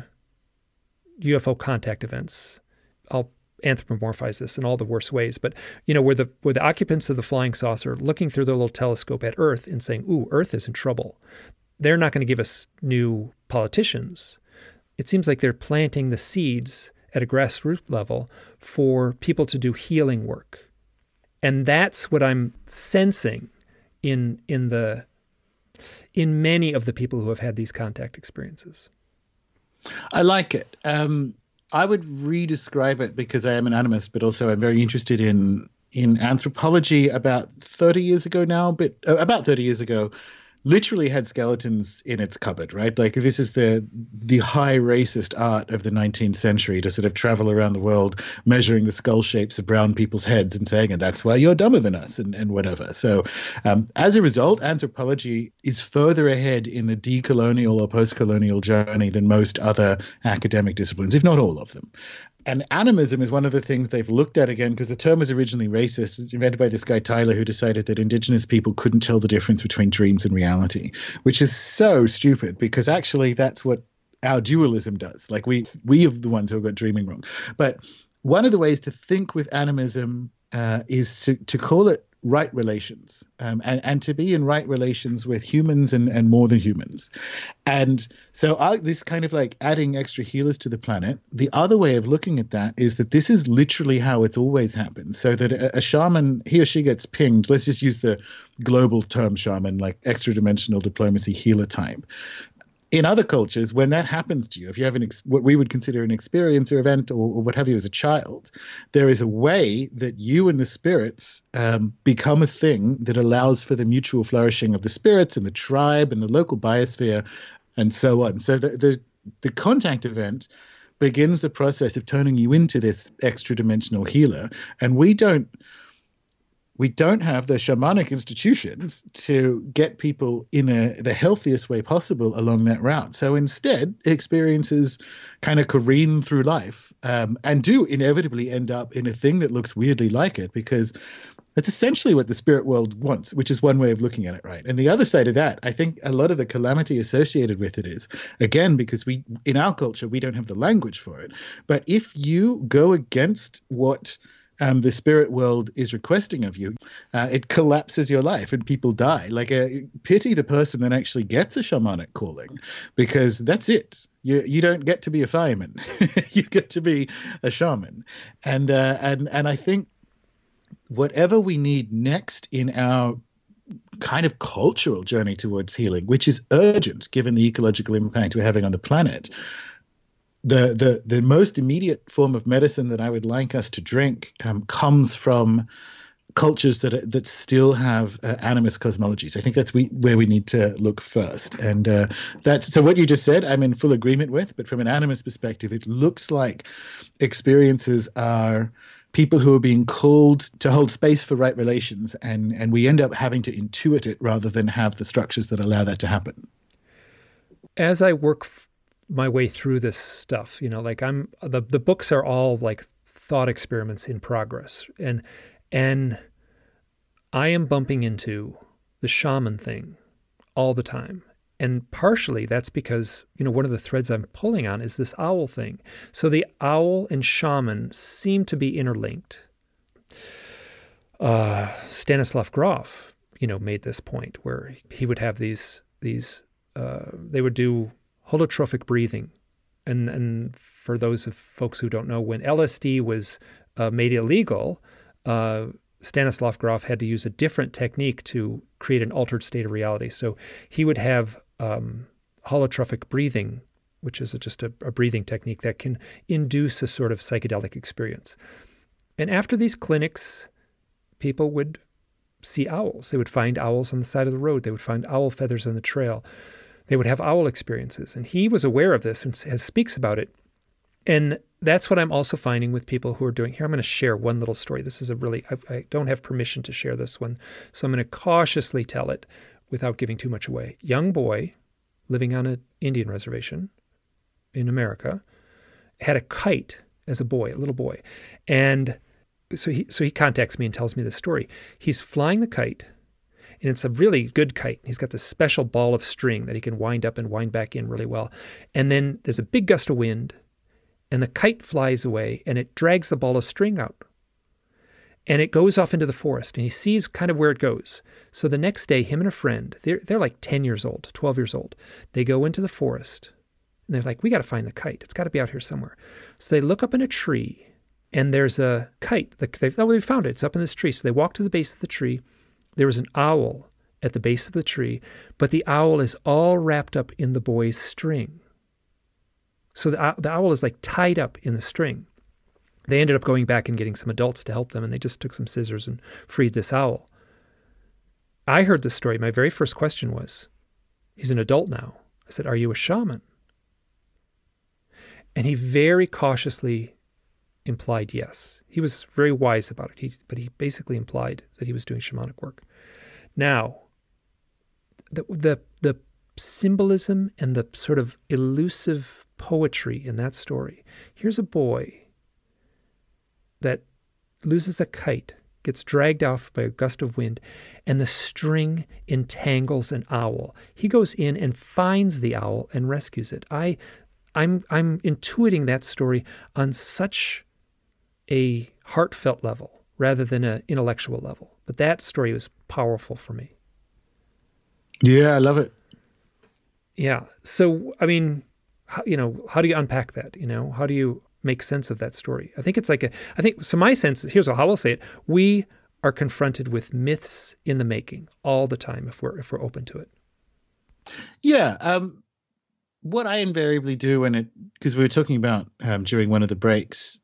Speaker 1: U F O contact events, I'll anthropomorphize this in all the worst ways, but, you know, where the where the occupants of the flying saucer looking through their little telescope at Earth and saying, ooh, Earth is in trouble. They're not going to give us new politicians. It seems like they're planting the seeds at a grassroots level for people to do healing work. And that's what I'm sensing in in the in many of the people who have had these contact experiences.
Speaker 2: I like it. Um, I would re-describe it, because I am an animist, but also I'm very interested in in anthropology. About thirty years ago now, but uh, about thirty years ago, literally had skeletons in its cupboard, right? Like, this is the the high racist art of the nineteenth century, to sort of travel around the world measuring the skull shapes of brown people's heads and saying, and that's why you're dumber than us, and, and whatever. So um, as a result, anthropology is further ahead in the decolonial or post-colonial journey than most other academic disciplines, if not all of them. and animism is one of the things they've looked at again, because the term was originally racist, invented by this guy Tyler, who decided that indigenous people couldn't tell the difference between dreams and reality, which is so stupid, because actually that's what our dualism does. Like we we are the ones who have got dreaming wrong. But one of the ways to think with animism uh, is to, to call it right relations, um, and, and to be in right relations with humans and, and more than humans. And so I, this kind of like adding extra healers to the planet, the other way of looking at that is that this is literally how it's always happened. So that a, a shaman, he or she gets pinged, let's just use the global term shaman, like extra dimensional diplomacy healer type. In other cultures, when that happens to you, if you have an ex- what we would consider an experience or event or, or what have you as a child, there is a way that you and the spirits um, become a thing that allows for the mutual flourishing of the spirits and the tribe and the local biosphere and so on. So the the, the contact event begins the process of turning you into this extra dimensional healer. And we don't We don't have the shamanic institutions to get people in a, the healthiest way possible along that route. So instead, experiences kind of careen through life um, and do inevitably end up in a thing that looks weirdly like it, because that's essentially what the spirit world wants, which is one way of looking at it, right? And the other side of that, I think a lot of the calamity associated with it is, again, because we in our culture, we don't have the language for it. But if you go against what Um, the spirit world is requesting of you, uh, it collapses your life and people die. Like, a pity the person that actually gets a shamanic calling, because that's it. You you don't get to be a fireman. You get to be a shaman. And uh, and and I think whatever we need next in our kind of cultural journey towards healing, which is urgent given the ecological impact we're having on the planet, The, the the most immediate form of medicine that I would like us to drink um, comes from cultures that that still have uh, animist cosmologies. I think that's we, where we need to look first. And uh, that's so what you just said, I'm in full agreement with. But from an animist perspective, it looks like experiences are people who are being called to hold space for right relations, and and we end up having to intuit it rather than have the structures that allow that to happen.
Speaker 1: As I work f- my way through this stuff, you know, like I'm, the, the books are all like thought experiments in progress. And, and I am bumping into the shaman thing all the time. And partially that's because, you know, one of the threads I'm pulling on is this owl thing. So the owl and shaman seem to be interlinked. Uh, Stanislav Grof, you know, made this point where he would have these, these, uh, they would do holotrophic breathing. And and for those of folks who don't know, when L S D was uh, made illegal, uh, Stanislav Grof had to use a different technique to create an altered state of reality. So he would have um, holotrophic breathing, which is a, just a, a breathing technique that can induce a sort of psychedelic experience. And after these clinics, people would see owls. They would find owls on the side of the road. They would find owl feathers on the trail. They would have owl experiences. And he was aware of this and has, speaks about it. And that's what I'm also finding with people who are doing here. I'm going to share one little story. This is a really, I, I don't have permission to share this one. So I'm going to cautiously tell it without giving too much away. Young boy living on an Indian reservation in America had a kite as a boy, a little boy. And so he, so he contacts me and tells me this story. He's flying the kite, and it's a really good kite. He's got this special ball of string that he can wind up and wind back in really well. And then there's a big gust of wind, and the kite flies away, and it drags the ball of string out. And it goes off into the forest, and he sees kind of where it goes. So the next day, him and a friend, they're, they're like ten years old, twelve years old. They go into the forest, and they're like, we got to find the kite. It's got to be out here somewhere. So they look up in a tree, and there's a kite. They've, oh, they found it. It's up in this tree. So they walk to the base of the tree. There was an owl at the base of the tree, but the owl is all wrapped up in the boy's string. So the, the owl is like tied up in the string. They ended up going back and getting some adults to help them, and they just took some scissors and freed this owl. I heard this story. My very first question was, he's an adult now. I said, are you a shaman? And he very cautiously implied yes. He was very wise about it, he, but he basically implied that he was doing shamanic work. Now, the, the, the symbolism and the sort of elusive poetry in that story. Here's a boy that loses a kite, gets dragged off by a gust of wind, and the string entangles an owl. He goes in and finds the owl and rescues it. I, I'm, I'm intuiting that story on such a heartfelt level rather than an intellectual level. But that story was powerful for me.
Speaker 2: Yeah, I love it.
Speaker 1: Yeah. So, I mean, how, you know, how do you unpack that? You know, how do you make sense of that story? I think it's like a, I think, so my sense, here's how I will say it. We are confronted with myths in the making all the time if we're, if we're open to it.
Speaker 2: Yeah. Um, what I invariably do when it, because we were talking about um, during one of the breaks,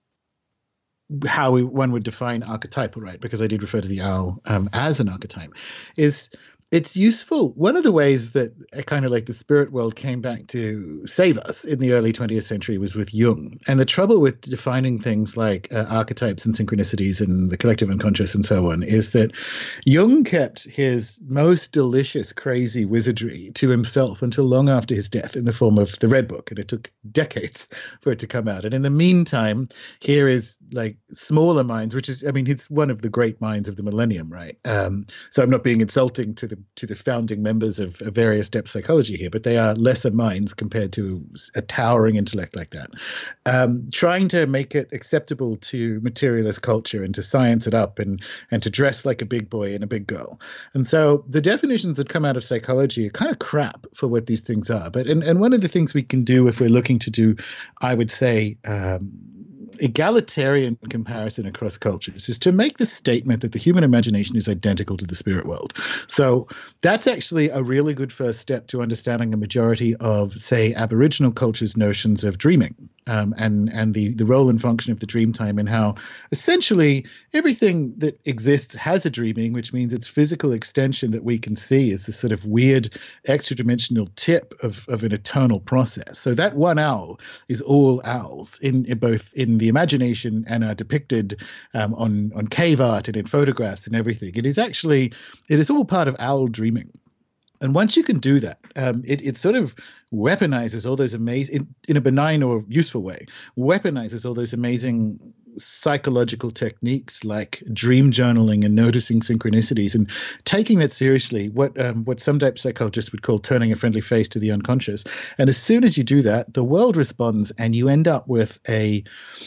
Speaker 2: how we, one would define archetypal, right? Because I did refer to the owl um, as an archetype, is it's useful. One of the ways that kind of like the spirit world came back to save us in the early twentieth century was with Jung. And the trouble with defining things like uh, archetypes and synchronicities and the collective unconscious and so on is that Jung kept his most delicious, crazy wizardry to himself until long after his death in the form of the Red Book. And it took decades for it to come out. And in the meantime, here is like smaller minds, which is, I mean, he's one of the great minds of the millennium, right? Um, so I'm not being insulting to the to the founding members of, of various depth psychology here, but they are lesser minds compared to a towering intellect like that. Um, trying to make it acceptable to materialist culture and to science it up and, and to dress like a big boy and a big girl. And so the definitions that come out of psychology are kind of crap for what these things are. But and, and one of the things we can do if we're looking to do, I would say, um, egalitarian comparison across cultures is to make the statement that the human imagination is identical to the spirit world. So that's actually a really good first step to understanding a majority of, say, Aboriginal cultures' notions of dreaming um, and, and the, the role and function of the dream time and how essentially everything that exists has a dreaming, which means its physical extension that we can see is this sort of weird extra-dimensional tip of, of an eternal process. So that one owl is all owls in, in both in the imagination and are depicted um, on, on cave art and in photographs and everything. It is actually, it is all part of owl dreaming. And once you can do that, um, it, it sort of weaponizes all those amazing, in, in a benign or useful way, weaponizes all those amazing psychological techniques like dream journaling and noticing synchronicities and taking that seriously, what um, what some type psychologists would call turning a friendly face to the unconscious. And as soon as you do that, the world responds and you end up with a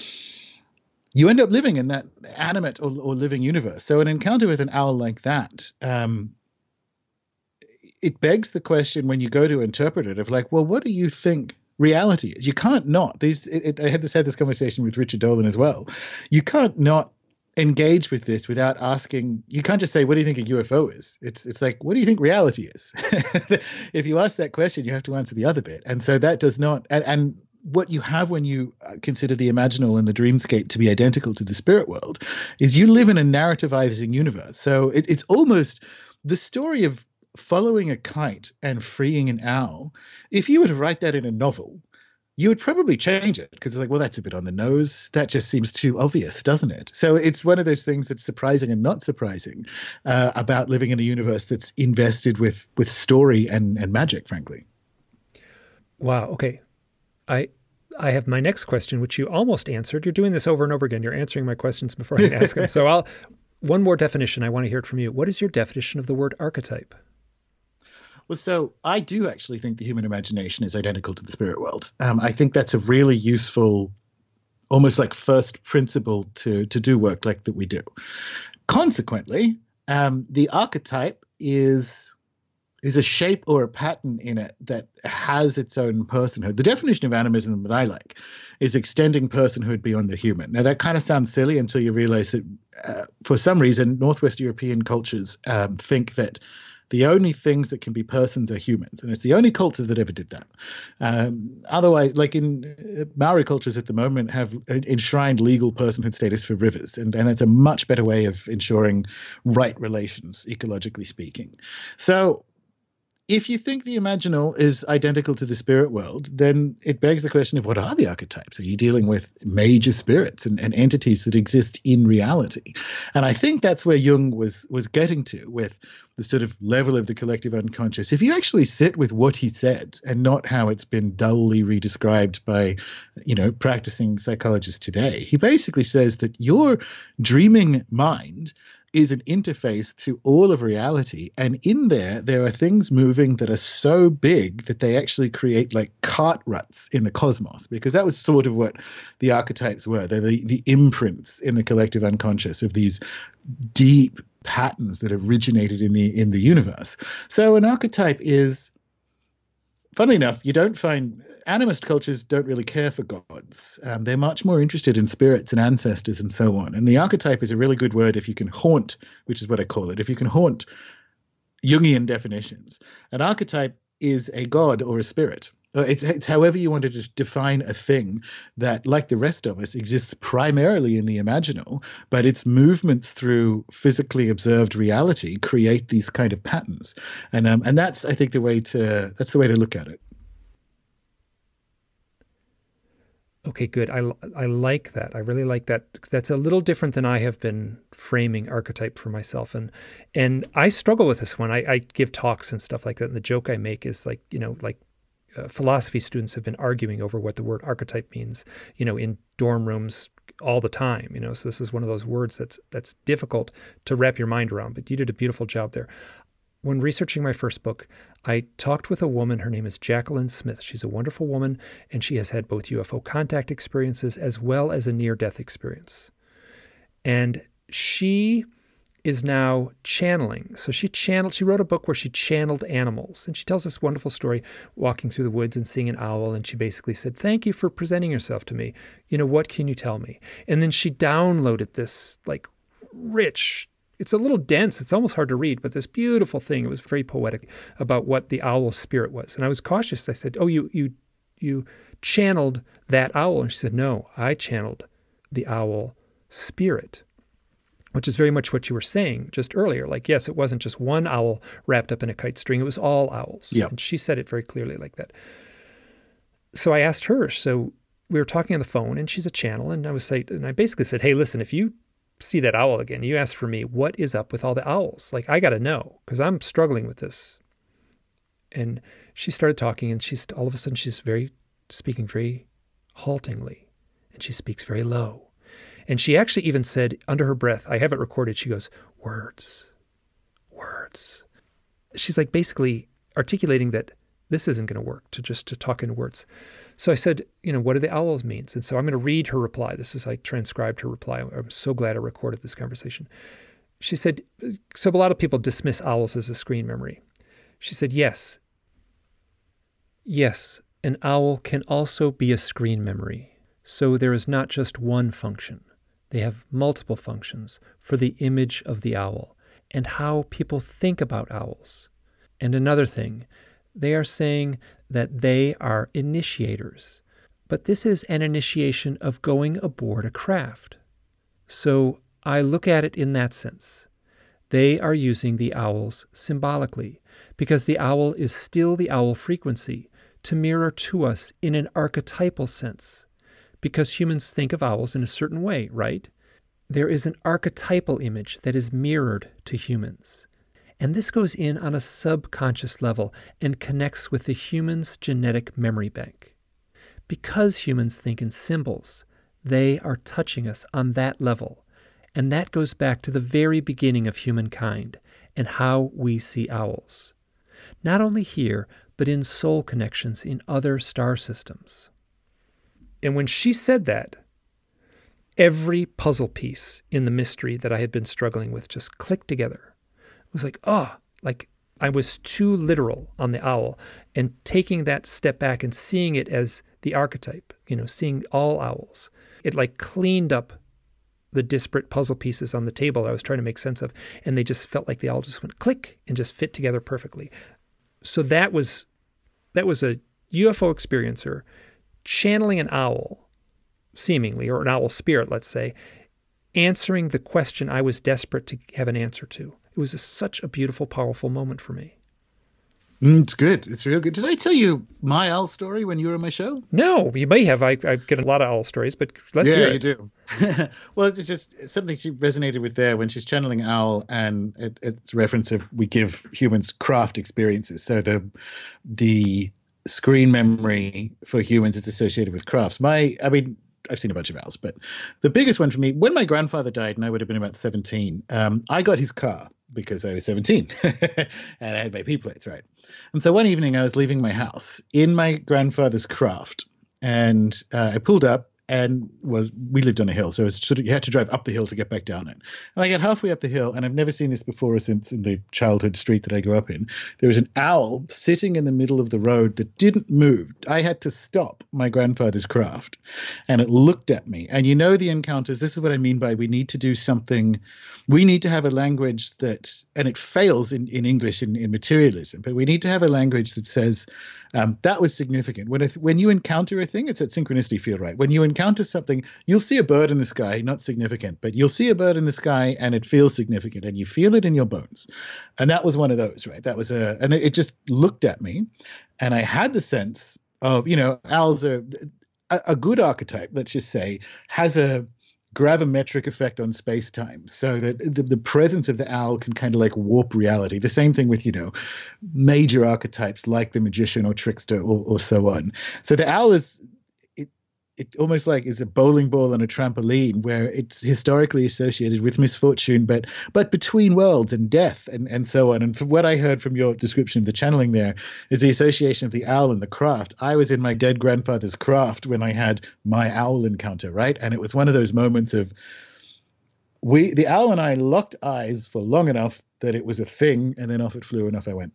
Speaker 2: you end up living in that animate or, or living universe. So an encounter with an owl like that, um, it begs the question when you go to interpret it of like, well, what do you think reality is? You can't not. These. It, it, I had this had this conversation with Richard Dolan as well. You can't not engage with this without asking. You can't just say, "What do you think a U F O is?" It's it's like, what do you think reality is? If you ask that question, you have to answer the other bit. And so that does not. And, and what you have when you consider the imaginal and the dreamscape to be identical to the spirit world is you live in a narrativizing universe. So it, it's almost the story of following a kite and freeing an owl. If you were to write that in a novel, you would probably change it because it's like, well, that's a bit on the nose. That just seems too obvious, doesn't it? So it's one of those things that's surprising and not surprising uh, about living in a universe that's invested with with story and, and magic, frankly.
Speaker 1: Wow. Okay. I I have my next question, which you almost answered. You're doing this over and over again. You're answering my questions before I ask them. So I'll one more definition. I want to hear it from you. What is your definition of the word archetype?
Speaker 2: Well, so I do actually think the human imagination is identical to the spirit world. Um, I think that's a really useful, almost like first principle to to do work like that we do. Consequently, um, the archetype is is a shape or a pattern in it that has its own personhood. The definition of animism that I like is extending personhood beyond the human. Now, that kind of sounds silly until you realize that uh, for some reason, Northwest European cultures um, think that the only things that can be persons are humans, and it's the only culture that ever did that. Um, otherwise, like in uh, Maori cultures at the moment have enshrined legal personhood status for rivers, and, and it's a much better way of ensuring right relations, ecologically speaking. So if you think the imaginal is identical to the spirit world, then it begs the question of what are the archetypes? Are you dealing with major spirits and, and entities that exist in reality? And I think that's where Jung was was getting to with the sort of level of the collective unconscious. If you actually sit with what he said and not how it's been dully redescribed by, you know, practicing psychologists today, he basically says that your dreaming mind is an interface to all of reality. And in there, there are things moving that are so big that they actually create like cart ruts in the cosmos, because that was sort of what the archetypes were. They're the, the imprints in the collective unconscious of these deep patterns that originated in the in the universe. So an archetype is, funnily enough, you don't find animist cultures don't really care for gods. Um, they're much more interested in spirits and ancestors and so on. And the archetype is a really good word if you can haunt, which is what I call it, if you can haunt Jungian definitions. An archetype is a god or a spirit. It's, it's however you want to define a thing that, like the rest of us, exists primarily in the imaginal, but its movements through physically observed reality create these kind of patterns. And um, and that's, I think, the way to that's the way to look at it.
Speaker 1: Okay, good. I, I like that. I really like that. That's a little different than I have been framing archetype for myself. And and I struggle with this one. I, I give talks and stuff like that. And the joke I make is like, you know, like uh, philosophy students have been arguing over what the word archetype means, you know, in dorm rooms all the time, you know. So this is one of those words that's that's difficult to wrap your mind around. But you did a beautiful job there. When researching my first book, I talked with a woman. Her name is Jacqueline Smith. She's a wonderful woman, and she has had both U F O contact experiences as well as a near-death experience. And she is now channeling. So she channeled, she wrote a book where she channeled animals. And she tells this wonderful story, walking through the woods and seeing an owl. And she basically said, "Thank you for presenting yourself to me. You know, what can you tell me?" And then she downloaded this like rich, it's a little dense. It's almost hard to read, but this beautiful thing. It was very poetic about what the owl spirit was. And I was cautious. I said, "Oh, you you you channeled that owl?" And she said, "No, I channeled the owl spirit," which is very much what you were saying just earlier. Like, yes, it wasn't just one owl wrapped up in a kite string. It was all owls.
Speaker 2: Yeah.
Speaker 1: And she said it very clearly like that. So I asked her. So we were talking on the phone, and she's a channel. And I was like, and I basically said, "Hey, listen, if you see that owl again, you ask for me, what is up with all the owls? Like, I got to know, because I'm struggling with this." And she started talking, and she's all of a sudden she's very speaking very haltingly, and she speaks very low. And she actually even said under her breath, I have it recorded, she goes, "Words, words." She's like basically articulating that this isn't going to work, to just to talk in words. So I said, you know, what do the owls mean? And so I'm going to read her reply. This is, I transcribed her reply. I'm so glad I recorded this conversation. She said, so a lot of people dismiss owls as a screen memory. She said, yes. Yes, an owl can also be a screen memory. So there is not just one function. They have multiple functions for the image of the owl and how people think about owls. And another thing, they are saying that they are initiators, but this is an initiation of going aboard a craft. So I look at it in that sense. They are using the owls symbolically because the owl is still the owl frequency to mirror to us in an archetypal sense, because humans think of owls in a certain way, right? There is an archetypal image that is mirrored to humans. And this goes in on a subconscious level and connects with the human's genetic memory bank. Because humans think in symbols, they are touching us on that level. And that goes back to the very beginning of humankind and how we see owls. Not only here, but in soul connections in other star systems. And when she said that, every puzzle piece in the mystery that I had been struggling with just clicked together. It was like, oh, like I was too literal on the owl, and taking that step back and seeing it as the archetype, you know, seeing all owls. It like cleaned up the disparate puzzle pieces on the table that I was trying to make sense of, and they just felt like they all just went click and just fit together perfectly. So that was that was a U F O experiencer channeling an owl, seemingly, or an owl spirit, let's say, answering the question I was desperate to have an answer to. It was a, such a beautiful, powerful moment for me.
Speaker 2: Mm, it's good. It's real good. Did I tell you my owl story when you were on my show?
Speaker 1: No, you may have. I, I get a lot of owl stories, but let's
Speaker 2: yeah,
Speaker 1: hear it.
Speaker 2: you do. Well, it's just something she resonated with there when she's channeling owl, and it, it's a reference of we give humans craft experiences. So the the screen memory for humans is associated with crafts. My, I mean, I've seen a bunch of owls, but the biggest one for me, when my grandfather died, and I would have been about seventeen, um, I got his car because I was seventeen and I had my P plates, right? And so one evening I was leaving my house in my grandfather's craft, and uh, I pulled up and was we lived on a hill, so it was sort of, you had to drive up the hill to get back down it. And I get halfway up the hill, and I've never seen this before or since in the childhood street that I grew up in. There was an owl sitting in the middle of the road that didn't move. I had to stop my grandfather's craft, and it looked at me. And you know the encounters, this is what I mean by we need to do something. We need to have a language that, and it fails in, in English in, in materialism, but we need to have a language that says, um, that was significant. When, a, when you encounter a thing, it's that synchronicity feel, right? When you encounter something, you'll see a bird in the sky, not significant, but you'll see a bird in the sky and it feels significant and you feel it in your bones. And that was one of those, right? That was a, and it, it just looked at me, and I had the sense of, you know, owls are a, a good archetype, let's just say, has a gravimetric effect on space-time, so that the, the presence of the owl can kind of like warp reality. The same thing with, you know, major archetypes like the magician or trickster or, or so on. So the owl is, it, it almost like is a bowling ball on a trampoline, where it's historically associated with misfortune, but but between worlds and death and, and so on. And from what I heard from your description of the channeling there is the association of the owl and the craft. I was in my dead grandfather's craft when I had my owl encounter, right? And it was one of those moments of we, the owl and I locked eyes for long enough that it was a thing, and then off it flew and off I went.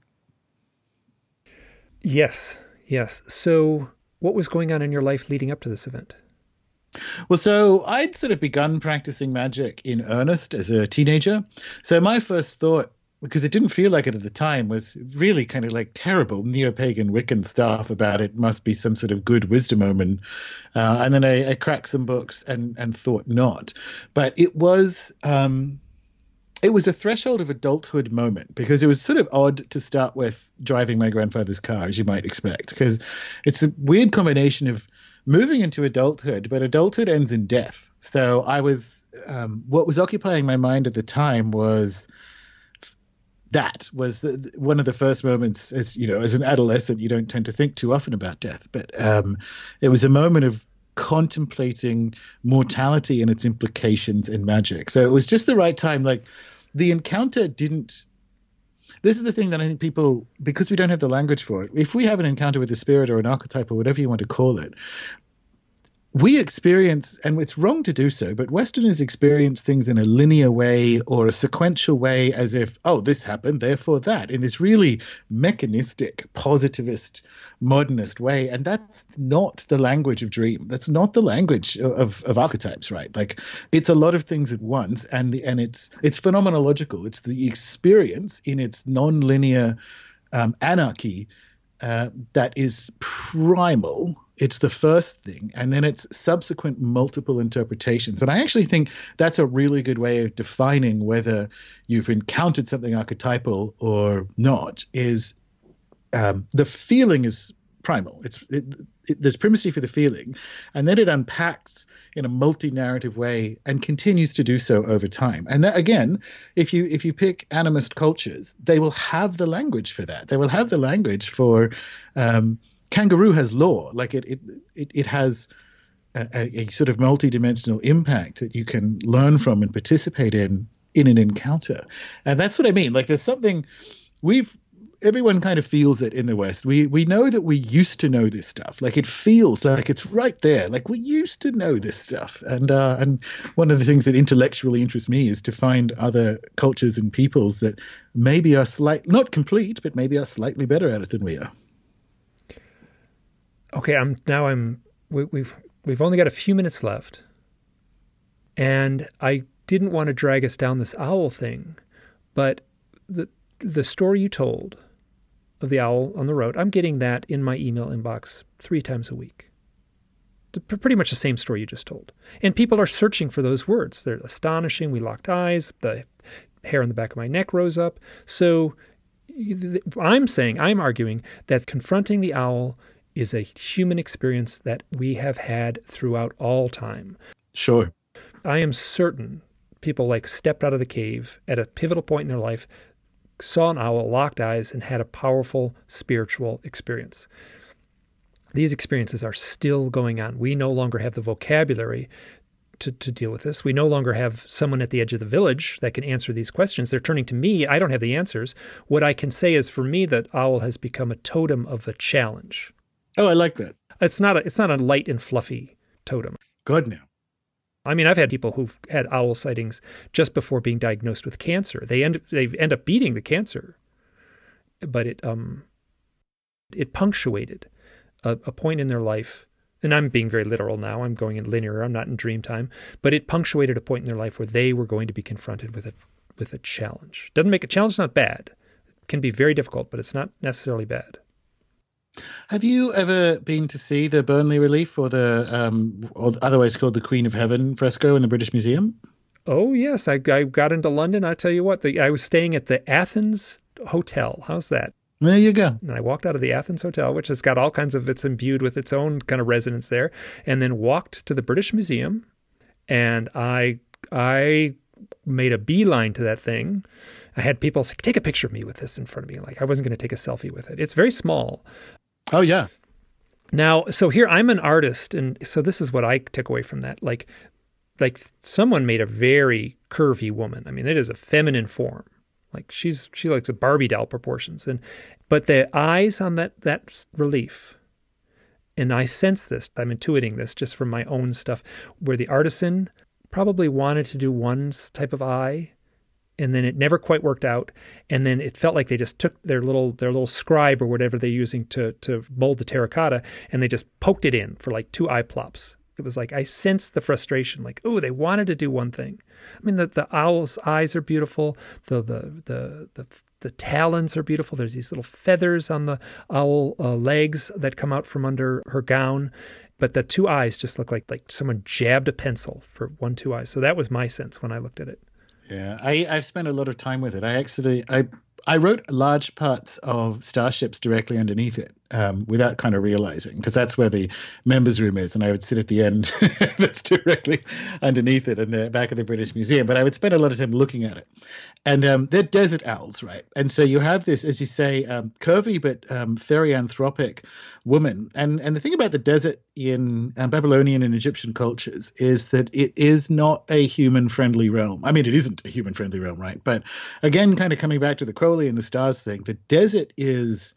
Speaker 1: Yes, yes. So what was going on in your life leading up to this event?
Speaker 2: Well, so I'd sort of begun practicing magic in earnest as a teenager. So my first thought, because it didn't feel like it at the time, was really kind of like terrible neo-pagan Wiccan stuff about it must be some sort of good wisdom omen. Uh, and then I, I cracked some books and, and thought not. But it was... Um, It was a threshold of adulthood moment, because it was sort of odd to start with driving my grandfather's car, as you might expect, because it's a weird combination of moving into adulthood, but adulthood ends in death. So I was, um, what was occupying my mind at the time was that was the, one of the first moments, as you know, as an adolescent, you don't tend to think too often about death, but um, it was a moment of contemplating mortality and its implications in magic. So it was just the right time. Like the encounter didn't, this is the thing that I think people, because we don't have the language for it, if we have an encounter with a spirit or an archetype or whatever you want to call it, we experience, and it's wrong to do so, but Westerners experience things in a linear way or a sequential way, as if, oh, this happened, therefore that, in this really mechanistic, positivist, modernist way. And that's not the language of dream. That's not the language of, of archetypes, right? Like it's a lot of things at once, and the, and it's it's phenomenological. It's the experience in its non-linear um, anarchy uh, that is primal. It's the first thing, and then it's subsequent multiple interpretations. And I actually think that's a really good way of defining whether you've encountered something archetypal or not, is um, the feeling is primal. It's it, it, there's primacy for the feeling, and then it unpacks in a multi-narrative way and continues to do so over time. And that, again, if you if you pick animist cultures, they will have the language for that. They will have the language for um, kangaroo has law, like it it it, it has a, a, a sort of multi-dimensional impact that you can learn from and participate in in an encounter. And that's what I mean. Like there's something we've everyone kind of feels it in the West. We we know that we used to know this stuff. Like it feels like it's right there. Like we used to know this stuff. And uh, and one of the things that intellectually interests me is to find other cultures and peoples that maybe are slight, not complete, but maybe are slightly better at it than we are.
Speaker 1: Okay, I'm now I'm we, we've we've only got a few minutes left, and I didn't want to drag us down this owl thing, but the the story you told of the owl on the road, I'm getting that in my email inbox three times a week. The, pretty much the same story you just told, and people are searching for those words. They're astonishing. We locked eyes. The hair on the back of my neck rose up. So I'm saying, I'm arguing that confronting the owl is a human experience that we have had throughout all time.
Speaker 2: Sure.
Speaker 1: I am certain people like stepped out of the cave at a pivotal point in their life, saw an owl, locked eyes, and had a powerful spiritual experience. These experiences are still going on. We no longer have the vocabulary to, to deal with this. We no longer have someone at the edge of the village that can answer these questions. They're turning to me. I don't have the answers. What I can say is, for me, that owl has become a totem of a challenge.
Speaker 2: Oh, I like that.
Speaker 1: It's not a, it's not a light and fluffy totem.
Speaker 2: God, no.
Speaker 1: I mean, I've had people who've had owl sightings just before being diagnosed with cancer. They end they end up beating the cancer, but it um it punctuated a, a point in their life. And I'm being very literal now. I'm going in linear. I'm not in dream time. But it punctuated a point in their life where they were going to be confronted with a with a challenge. Doesn't make a challenge not bad. It can be very difficult, but it's not necessarily bad.
Speaker 2: Have you ever been to see the Burnley Relief, or the um, or otherwise called the Queen of Heaven fresco in the British Museum?
Speaker 1: Oh yes, I, I got into London. I tell you what, the, I was staying at the Athens Hotel. How's that?
Speaker 2: There you go.
Speaker 1: And I walked out of the Athens Hotel, which has got all kinds of, it's imbued with its own kind of resonance there, and then walked to the British Museum, and I I made a beeline to that thing. I had people say, take a picture of me with this in front of me. Like I wasn't going to take a selfie with it. It's very small.
Speaker 2: Oh, yeah.
Speaker 1: Now, so here I'm an artist, and so this is what I took away from that. Like, like someone made a very curvy woman. I mean, it is a feminine form. Like she's she likes a Barbie doll proportions, and but the eyes on that that relief, and I sense this. I'm intuiting this just from my own stuff, where the artisan probably wanted to do one type of eye, and then it never quite worked out. And then it felt like they just took their little their little scribe or whatever they're using to to mold the terracotta, and they just poked it in for like two eye plops. It was like I sensed the frustration, like, oh, they wanted to do one thing. I mean, the, the owl's eyes are beautiful. The the the the the talons are beautiful. There's these little feathers on the owl uh, legs that come out from under her gown. But the two eyes just look like like someone jabbed a pencil for one, two eyes. So that was my sense when I looked at it.
Speaker 2: Yeah, I, I've spent a lot of time with it. I actually, I I wrote large parts of Starships directly underneath it um, without kind of realizing, because that's where the members room is. And I would sit at the end that's directly underneath it in the back of the British Museum. But I would spend a lot of time looking at it. And um, they're desert owls, right? And so you have this, as you say, um, curvy but um, therianthropic woman. And and the thing about the desert in um, Babylonian and Egyptian cultures is that it is not a human-friendly realm. I mean, it isn't a human-friendly realm, right? But again, kind of coming back to the Crowley and the stars thing, the desert is,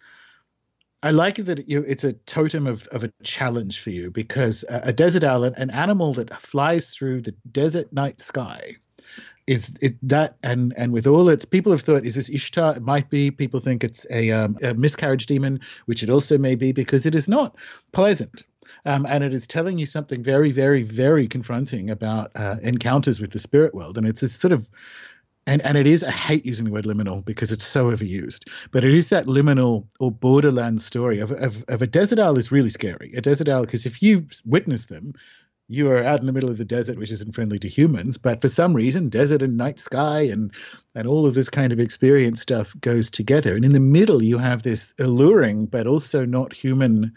Speaker 2: I like it that it, you, it's a totem of, of a challenge for you, because a, a desert owl, an animal that flies through the desert night sky, is it that and and with all its, people have thought, is this Ishtar? It might be. People think it's a, um, a miscarriage demon, which it also may be, because it is not pleasant. Um, and it is telling you something very, very, very confronting about uh, encounters with the spirit world. And it's a sort of, and, and it is, I hate using the word liminal because it's so overused, but it is that liminal or borderland story of, of, of a desert owl is really scary. A desert owl, because if you witness them, you are out in the middle of the desert, which isn't friendly to humans, but for some reason, desert and night sky and and all of this kind of experience stuff goes together. And in the middle, you have this alluring, but also not human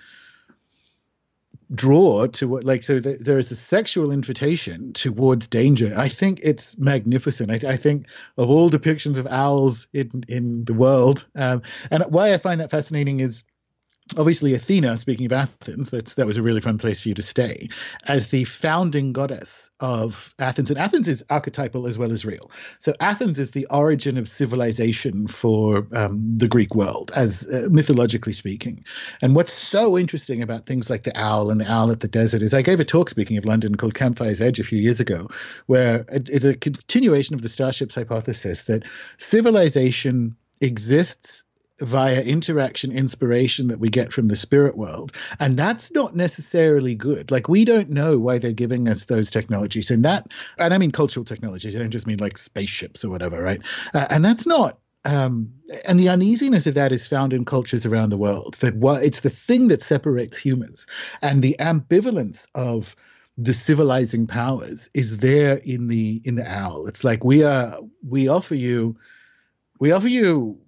Speaker 2: draw to what, like, so th- there is a sexual invitation towards danger. I think it's magnificent. I, I think of all depictions of owls in, in the world, um, and why I find that fascinating is, obviously, Athena, speaking of Athens, that's, that was a really fun place for you to stay, as the founding goddess of Athens. And Athens is archetypal as well as real. So Athens is the origin of civilization for um, the Greek world, as uh, mythologically speaking. And what's so interesting about things like the owl and the owl at the desert is, I gave a talk, speaking of London, called Campfire's Edge a few years ago, where it, it's a continuation of the Starships hypothesis that civilization exists via interaction, inspiration that we get from the spirit world. And that's not necessarily good. Like, we don't know why they're giving us those technologies. And that, and I mean cultural technologies, I don't just mean like spaceships or whatever, right? Uh, and that's not, um, and the uneasiness of that is found in cultures around the world, that what it's the thing that separates humans. And the ambivalence of the civilizing powers is there in the, in the owl. It's like, we are, we offer you, we offer you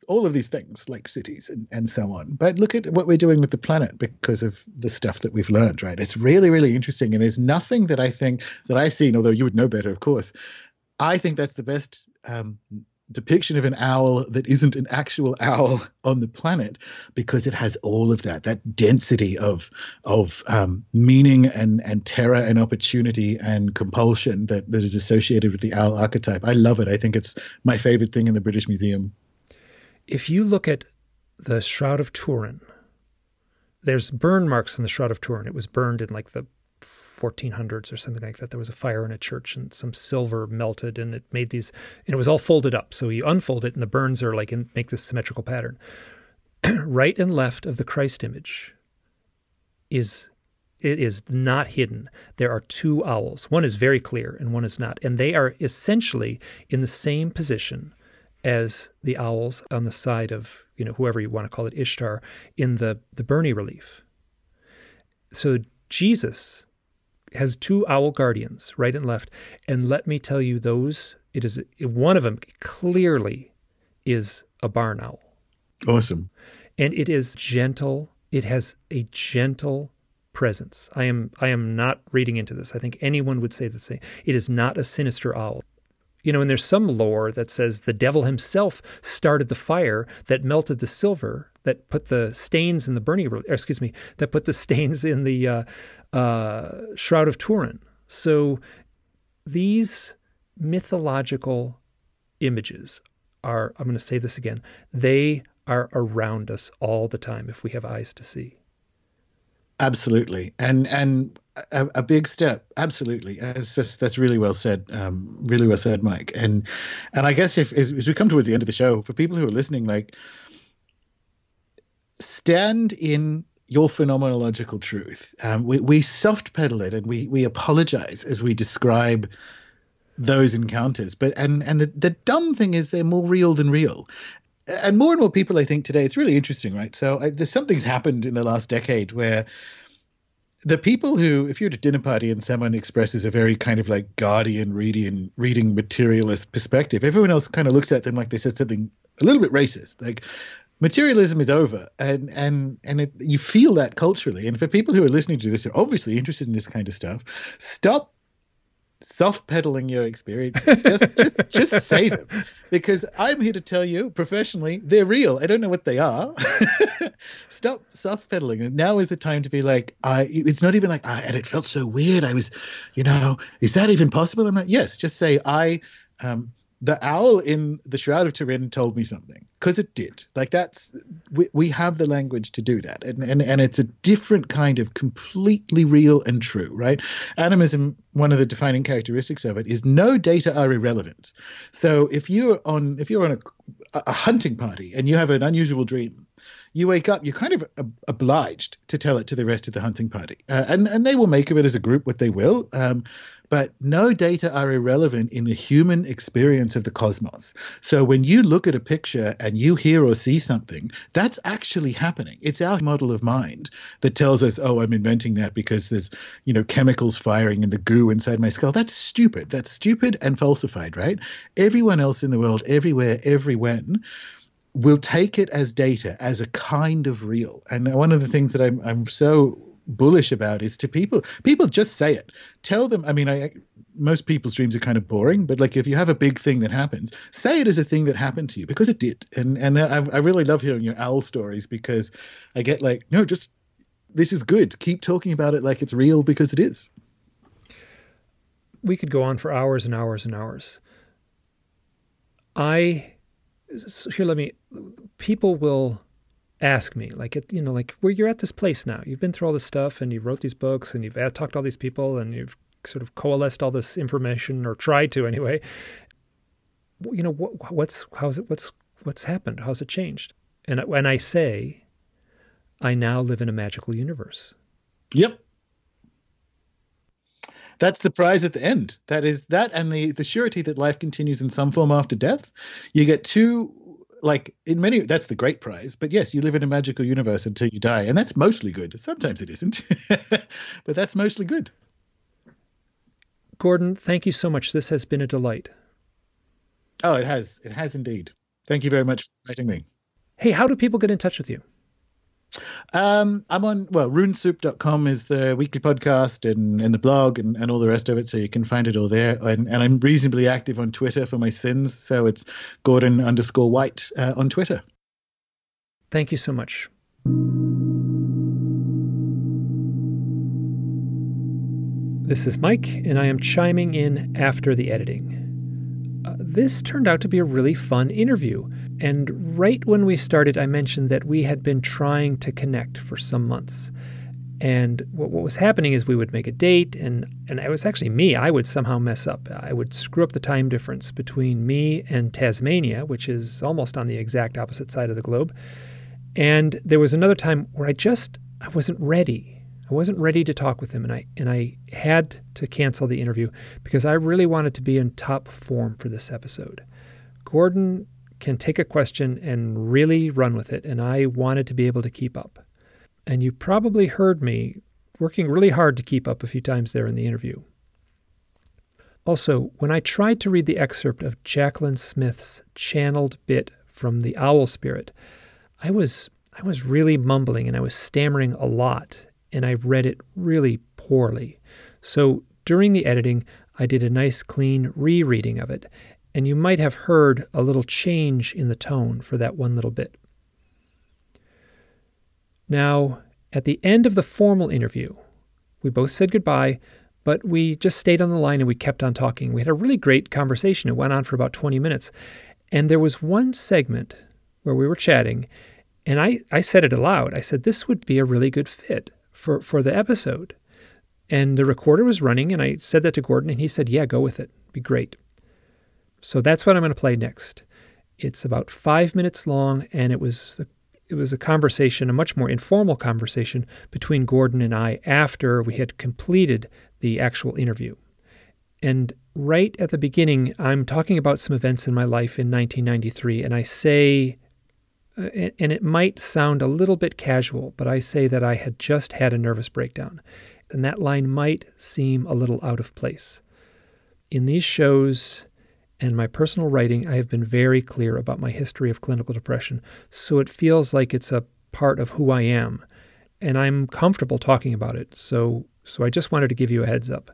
Speaker 2: all of these things like cities and, and so on. But look at what we're doing with the planet because of the stuff that we've learned, right? It's really, really interesting. And there's nothing that I think that I've seen, although you would know better, of course. I think that's the best um, depiction of an owl that isn't an actual owl on the planet, because it has all of that, that density of of um, meaning and, and terror and opportunity and compulsion that, that is associated with the owl archetype. I love it. I think it's my favorite thing in the British Museum.
Speaker 1: If you look at the Shroud of Turin, there's burn marks on the Shroud of Turin. It was burned in like the fourteen hundreds or something like that. There was a fire in a church and some silver melted and it made these, and it was all folded up. So you unfold it and the burns are like, in, make this symmetrical pattern. Right and left of the Christ image is, it is not hidden. There are two owls. One is very clear and one is not. And they are essentially in the same position as the owls on the side of, you know, whoever you want to call it, Ishtar, in the, the Burney relief. So Jesus has two owl guardians, right and left. And let me tell you, those, it is, one of them clearly is a barn owl.
Speaker 2: Awesome.
Speaker 1: And it is gentle. It has a gentle presence. I am, I am not reading into this. I think anyone would say the same. It is not a sinister owl. You know, and there's some lore that says the devil himself started the fire that melted the silver, that put the stains in the Burney, or excuse me, that put the stains in the uh, uh, Shroud of Turin. So these mythological images are, I'm going to say this again, they are around us all the time if we have eyes to see.
Speaker 2: Absolutely. And and a, a big step. Absolutely. It's just, that's really well said. Um, really well said, Mike. And and I guess if as, as we come towards the end of the show, for people who are listening, like, stand in your phenomenological truth. Um, we, we soft pedal it and we we apologize as we describe those encounters. But and and the, the dumb thing is they're more real than real. And more and more people, I think, today, it's really interesting, right? So I, there's something's happened in the last decade where the people who, if you're at a dinner party and someone expresses a very kind of like guardian reading, reading materialist perspective, everyone else kind of looks at them like they said something a little bit racist. Like, materialism is over, and and and it, you feel that culturally. And for people who are listening to this, are obviously interested in this kind of stuff, stop soft pedaling your experiences. Just just just say them, because I'm here to tell you professionally they're real. I don't know what they are. Stop soft pedaling. And now is the time to be like, I. It's not even like, I, and it felt so weird. I was, you know, is that even possible? I'm like, yes. Just say I. Um, The owl in the Shroud of Turin told me something, because it did. Like, that's, we, we have the language to do that. And, and, and it's a different kind of completely real and true, right? Animism, one of the defining characteristics of it is no data are irrelevant. So if you're on, if you're on a, a hunting party and you have an unusual dream, you wake up, you're kind of obliged to tell it to the rest of the hunting party. Uh, and, and they will make of it as a group what they will. Um, but no data are irrelevant in the human experience of the cosmos. So when you look at a picture and you hear or see something, that's actually happening. It's our model of mind that tells us, oh, I'm inventing that because there's, you know, chemicals firing in the goo inside my skull. That's stupid. That's stupid and falsified, right? Everyone else in the world, everywhere, every when, will take it as data, as a kind of real. And one of the things that I'm I'm so bullish about is to people, people just say it. Tell them, I mean, I, most people's dreams are kind of boring, but like if you have a big thing that happens, say it as a thing that happened to you, because it did. And and I, I really love hearing your owl stories, because I get like, no, just, this is good. Keep talking about it like it's real, because it is.
Speaker 1: We could go on for hours and hours and hours. I... Here, let me, people will ask me, like, you know, like, well, you're at this place now. You've been through all this stuff and you've wrote these books and you've talked to all these people and you've sort of coalesced all this information, or tried to anyway. You know, what, what's, how's it, what's, what's happened? How's it changed? And when I say, I now live in a magical universe.
Speaker 2: Yep. That's the prize at the end. That is that, and the, the surety that life continues in some form after death. You get two, like in many, that's the great prize. But yes, you live in a magical universe until you die. And that's mostly good. Sometimes it isn't, but that's mostly good.
Speaker 1: Gordon, thank you so much. This has been a delight.
Speaker 2: Oh, it has. It has indeed. Thank you very much for inviting me.
Speaker 1: Hey, how do people get in touch with you?
Speaker 2: Um, I'm on, well, runesoup dot com is the weekly podcast and, and the blog and, and all the rest of it. So you can find it all there. And, and I'm reasonably active on Twitter for my sins. So it's Gordon underscore White uh, on Twitter.
Speaker 1: Thank you so much. This is Mike, and I am chiming in after the editing. Uh, this turned out to be a really fun interview. And right when we started, I mentioned that we had been trying to connect for some months. And what, what was happening is we would make a date, and, and it was actually me. I would somehow mess up. I would screw up the time difference between me and Tasmania, which is almost on the exact opposite side of the globe. And there was another time where I just, I wasn't ready. I wasn't ready to talk with him, and I and I had to cancel the interview because I really wanted to be in top form for this episode. Gordon can take a question and really run with it, and I wanted to be able to keep up. And you probably heard me working really hard to keep up a few times there in the interview. Also, when I tried to read the excerpt of Jacqueline Smith's channeled bit from The Owl Spirit, I was I was really mumbling and I was stammering a lot, and I read it really poorly. So during the editing, I did a nice clean rereading of it, and you might have heard a little change in the tone for that one little bit. Now, at the end of the formal interview, we both said goodbye, but we just stayed on the line and we kept on talking. We had a really great conversation. It went on for about twenty minutes. And there was one segment where we were chatting, and I, I said it aloud. I said, this would be a really good fit for, for the episode. And the recorder was running, and I said that to Gordon, and he said, yeah, go with it. It'd be great. So that's what I'm going to play next. It's about five minutes long, and it was it was a conversation, a much more informal conversation between Gordon and I after we had completed the actual interview. And right at the beginning, I'm talking about some events in my life in nineteen ninety-three, and I say, uh, and it might sound a little bit casual, but I say that I had just had a nervous breakdown, and that line might seem a little out of place. In these shows and my personal writing, I have been very clear about my history of clinical depression, so it feels like it's a part of who I am, and I'm comfortable talking about it, so so I just wanted to give you a heads up.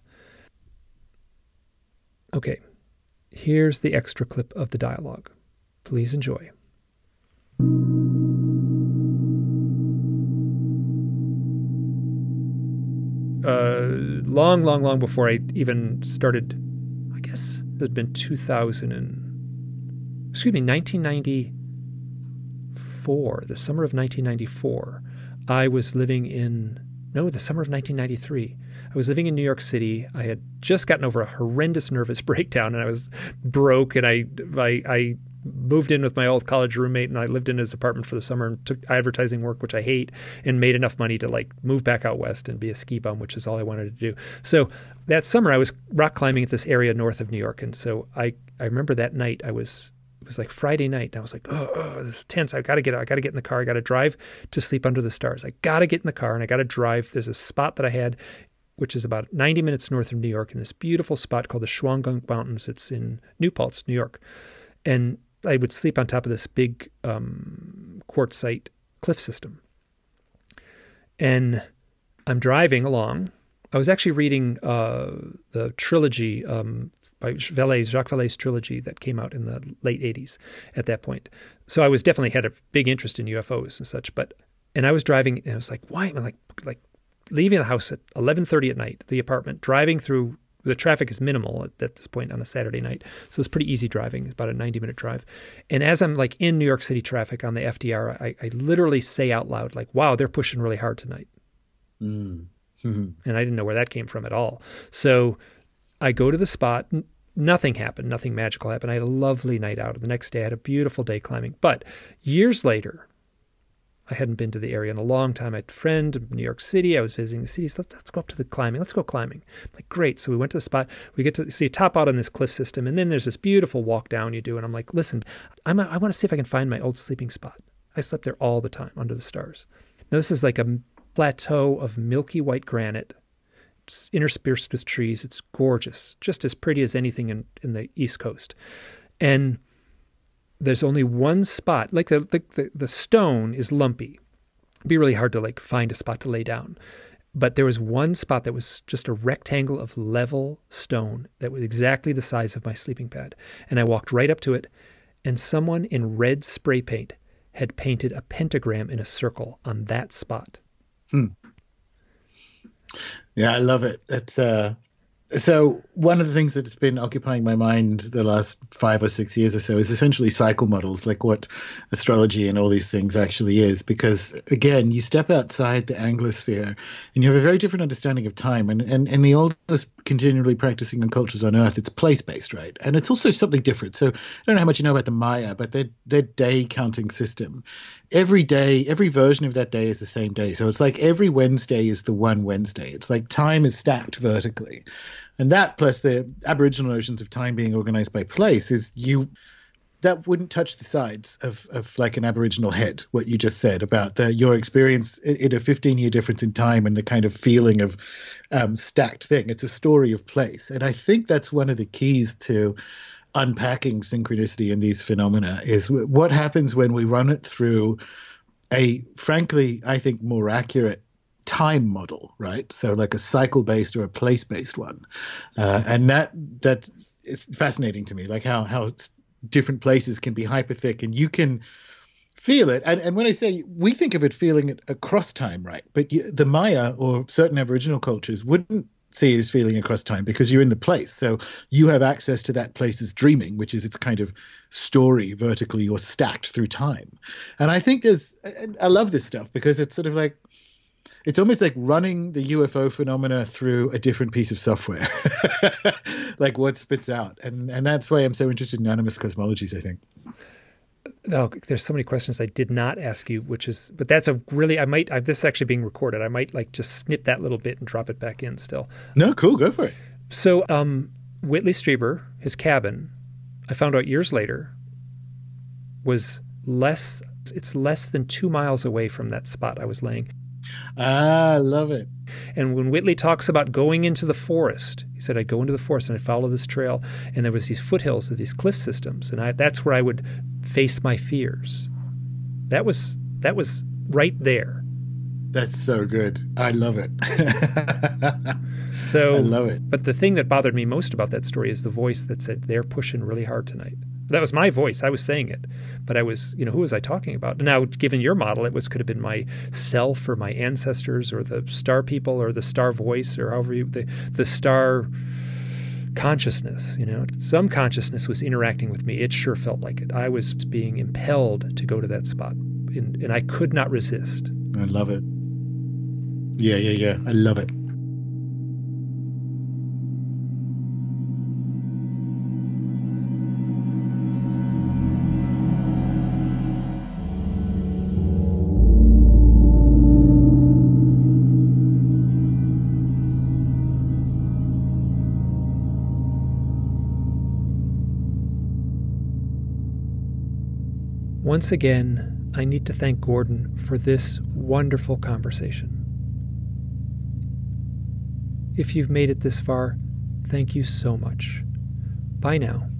Speaker 1: Okay, here's the extra clip of the dialogue. Please enjoy. Uh, long, long, long before I even started, I guess it had been two thousand and, excuse me, nineteen ninety-four, the summer of nineteen ninety-four, I was living in, no, the summer of nineteen ninety-three. I was living in New York City. I had just gotten over a horrendous nervous breakdown, and I was broke, and I, I, I moved in with my old college roommate, and I lived in his apartment for the summer and took advertising work, which I hate, and made enough money to like move back out west and be a ski bum, which is all I wanted to do. So that summer I was rock climbing at this area north of New York. And so I, I remember that night I was, it was like Friday night, and I was like, oh, oh this is tense. I got to get out. I got to get in the car. I got to drive to sleep under the stars. I got to get in the car and I got to drive. There's a spot that I had, which is about ninety minutes north of New York, in this beautiful spot called the Shawangunk Mountains. It's in New Paltz, New York. And I would sleep on top of this big um, quartzite cliff system. And I'm driving along. I was actually reading uh, the trilogy um, by Vallée, Jacques Vallée's trilogy that came out in the late eighties at that point. So I was definitely had a big interest in U F Os and such. But and I was driving, and I was like, why am I like like leaving the house at eleven thirty at night, the apartment, driving through. The traffic is minimal at, at this point on a Saturday night, so it's pretty easy driving. It's about a ninety-minute drive. And as I'm like in New York City traffic on the F D R, I, I literally say out loud, like, wow, they're pushing really hard tonight. Mm. Mm-hmm. And I didn't know where that came from at all. So I go to the spot. N- nothing happened. Nothing magical happened. I had a lovely night out. The next day I had a beautiful day climbing. But years later, I hadn't been to the area in a long time. I had a friend in New York City. I was visiting the cities. Let's, let's go up to the climbing. Let's go climbing. I'm like, great. So we went to the spot. We get to, so you top out on this cliff system, and then there's this beautiful walk down you do. And I'm like, listen, I'm a, I want to see if I can find my old sleeping spot. I slept there all the time under the stars. Now this is like a plateau of milky white granite, it's interspersed with trees. It's gorgeous, just as pretty as anything in, in the East Coast. And there's only one spot, like the, the, the, the stone is lumpy. It'd be really hard to like find a spot to lay down. But there was one spot that was just a rectangle of level stone that was exactly the size of my sleeping pad. And I walked right up to it, and someone in red spray paint had painted a pentagram in a circle on that spot.
Speaker 2: Hmm. Yeah, I love it. That's uh, so one of the things that's been occupying my mind the last five or six years or so is essentially cycle models, like what astrology and all these things actually is. Because again, you step outside the Anglosphere and you have a very different understanding of time. And and, and the oldest continually practicing on cultures on Earth, it's place-based, right? And it's also something different. So I don't know how much you know about the Maya, but their their day counting system. Every day, every version of that day is the same day. So it's like every Wednesday is the one Wednesday. It's like time is stacked vertically. And that plus the Aboriginal notions of time being organized by place is you that wouldn't touch the sides of, of like an Aboriginal head, what you just said about the, your experience in, in a fifteen-year difference in time and the kind of feeling of um, stacked thing. It's a story of place. And I think that's one of the keys to unpacking synchronicity in these phenomena is what happens when we run it through a, frankly, I think more accurate time model, right? So like a cycle-based or a place-based one. Uh, and that that is fascinating to me, like how how different places can be hyperthick and you can feel it. And, and when I say we think of it feeling it across time, right? But you, the Maya or certain Aboriginal cultures wouldn't see it as feeling across time because you're in the place. So you have access to that place's dreaming, which is its kind of story vertically or stacked through time. And I think there's, I love this stuff because it's sort of like, it's almost like running the U F O phenomena through a different piece of software, like what spits out. And and that's why I'm so interested in animist cosmologies, I think.
Speaker 1: Oh, there's so many questions I did not ask you, which is, but that's a really, I might, I, this is actually being recorded. I might like just snip that little bit and drop it back in still.
Speaker 2: No, cool. Go for it.
Speaker 1: So um, Whitley Strieber, his cabin, I found out years later, was less, it's less than two miles away from that spot I was laying.
Speaker 2: Ah, I love it.
Speaker 1: And when Whitley talks about going into the forest, he said, I'd go into the forest and I'd follow this trail. And there was these foothills of these cliff systems. And I, that's where I would face my fears. That was that was right there.
Speaker 2: That's so good. I love it.
Speaker 1: So
Speaker 2: I love it.
Speaker 1: But the thing that bothered me most about that story is the voice that said, they're pushing really hard tonight. That was my voice. I was saying it. But I was, you know, who was I talking about? Now, given your model, it was could have been my self or my ancestors or the star people or the star voice or however you, the, the star consciousness, you know. Some consciousness was interacting with me. It sure felt like it. I was being impelled to go to that spot, and, and I could not resist.
Speaker 2: I love it. Yeah, yeah, yeah. I love it.
Speaker 1: Once again, I need to thank Gordon for this wonderful conversation. If you've made it this far, thank you so much. Bye now.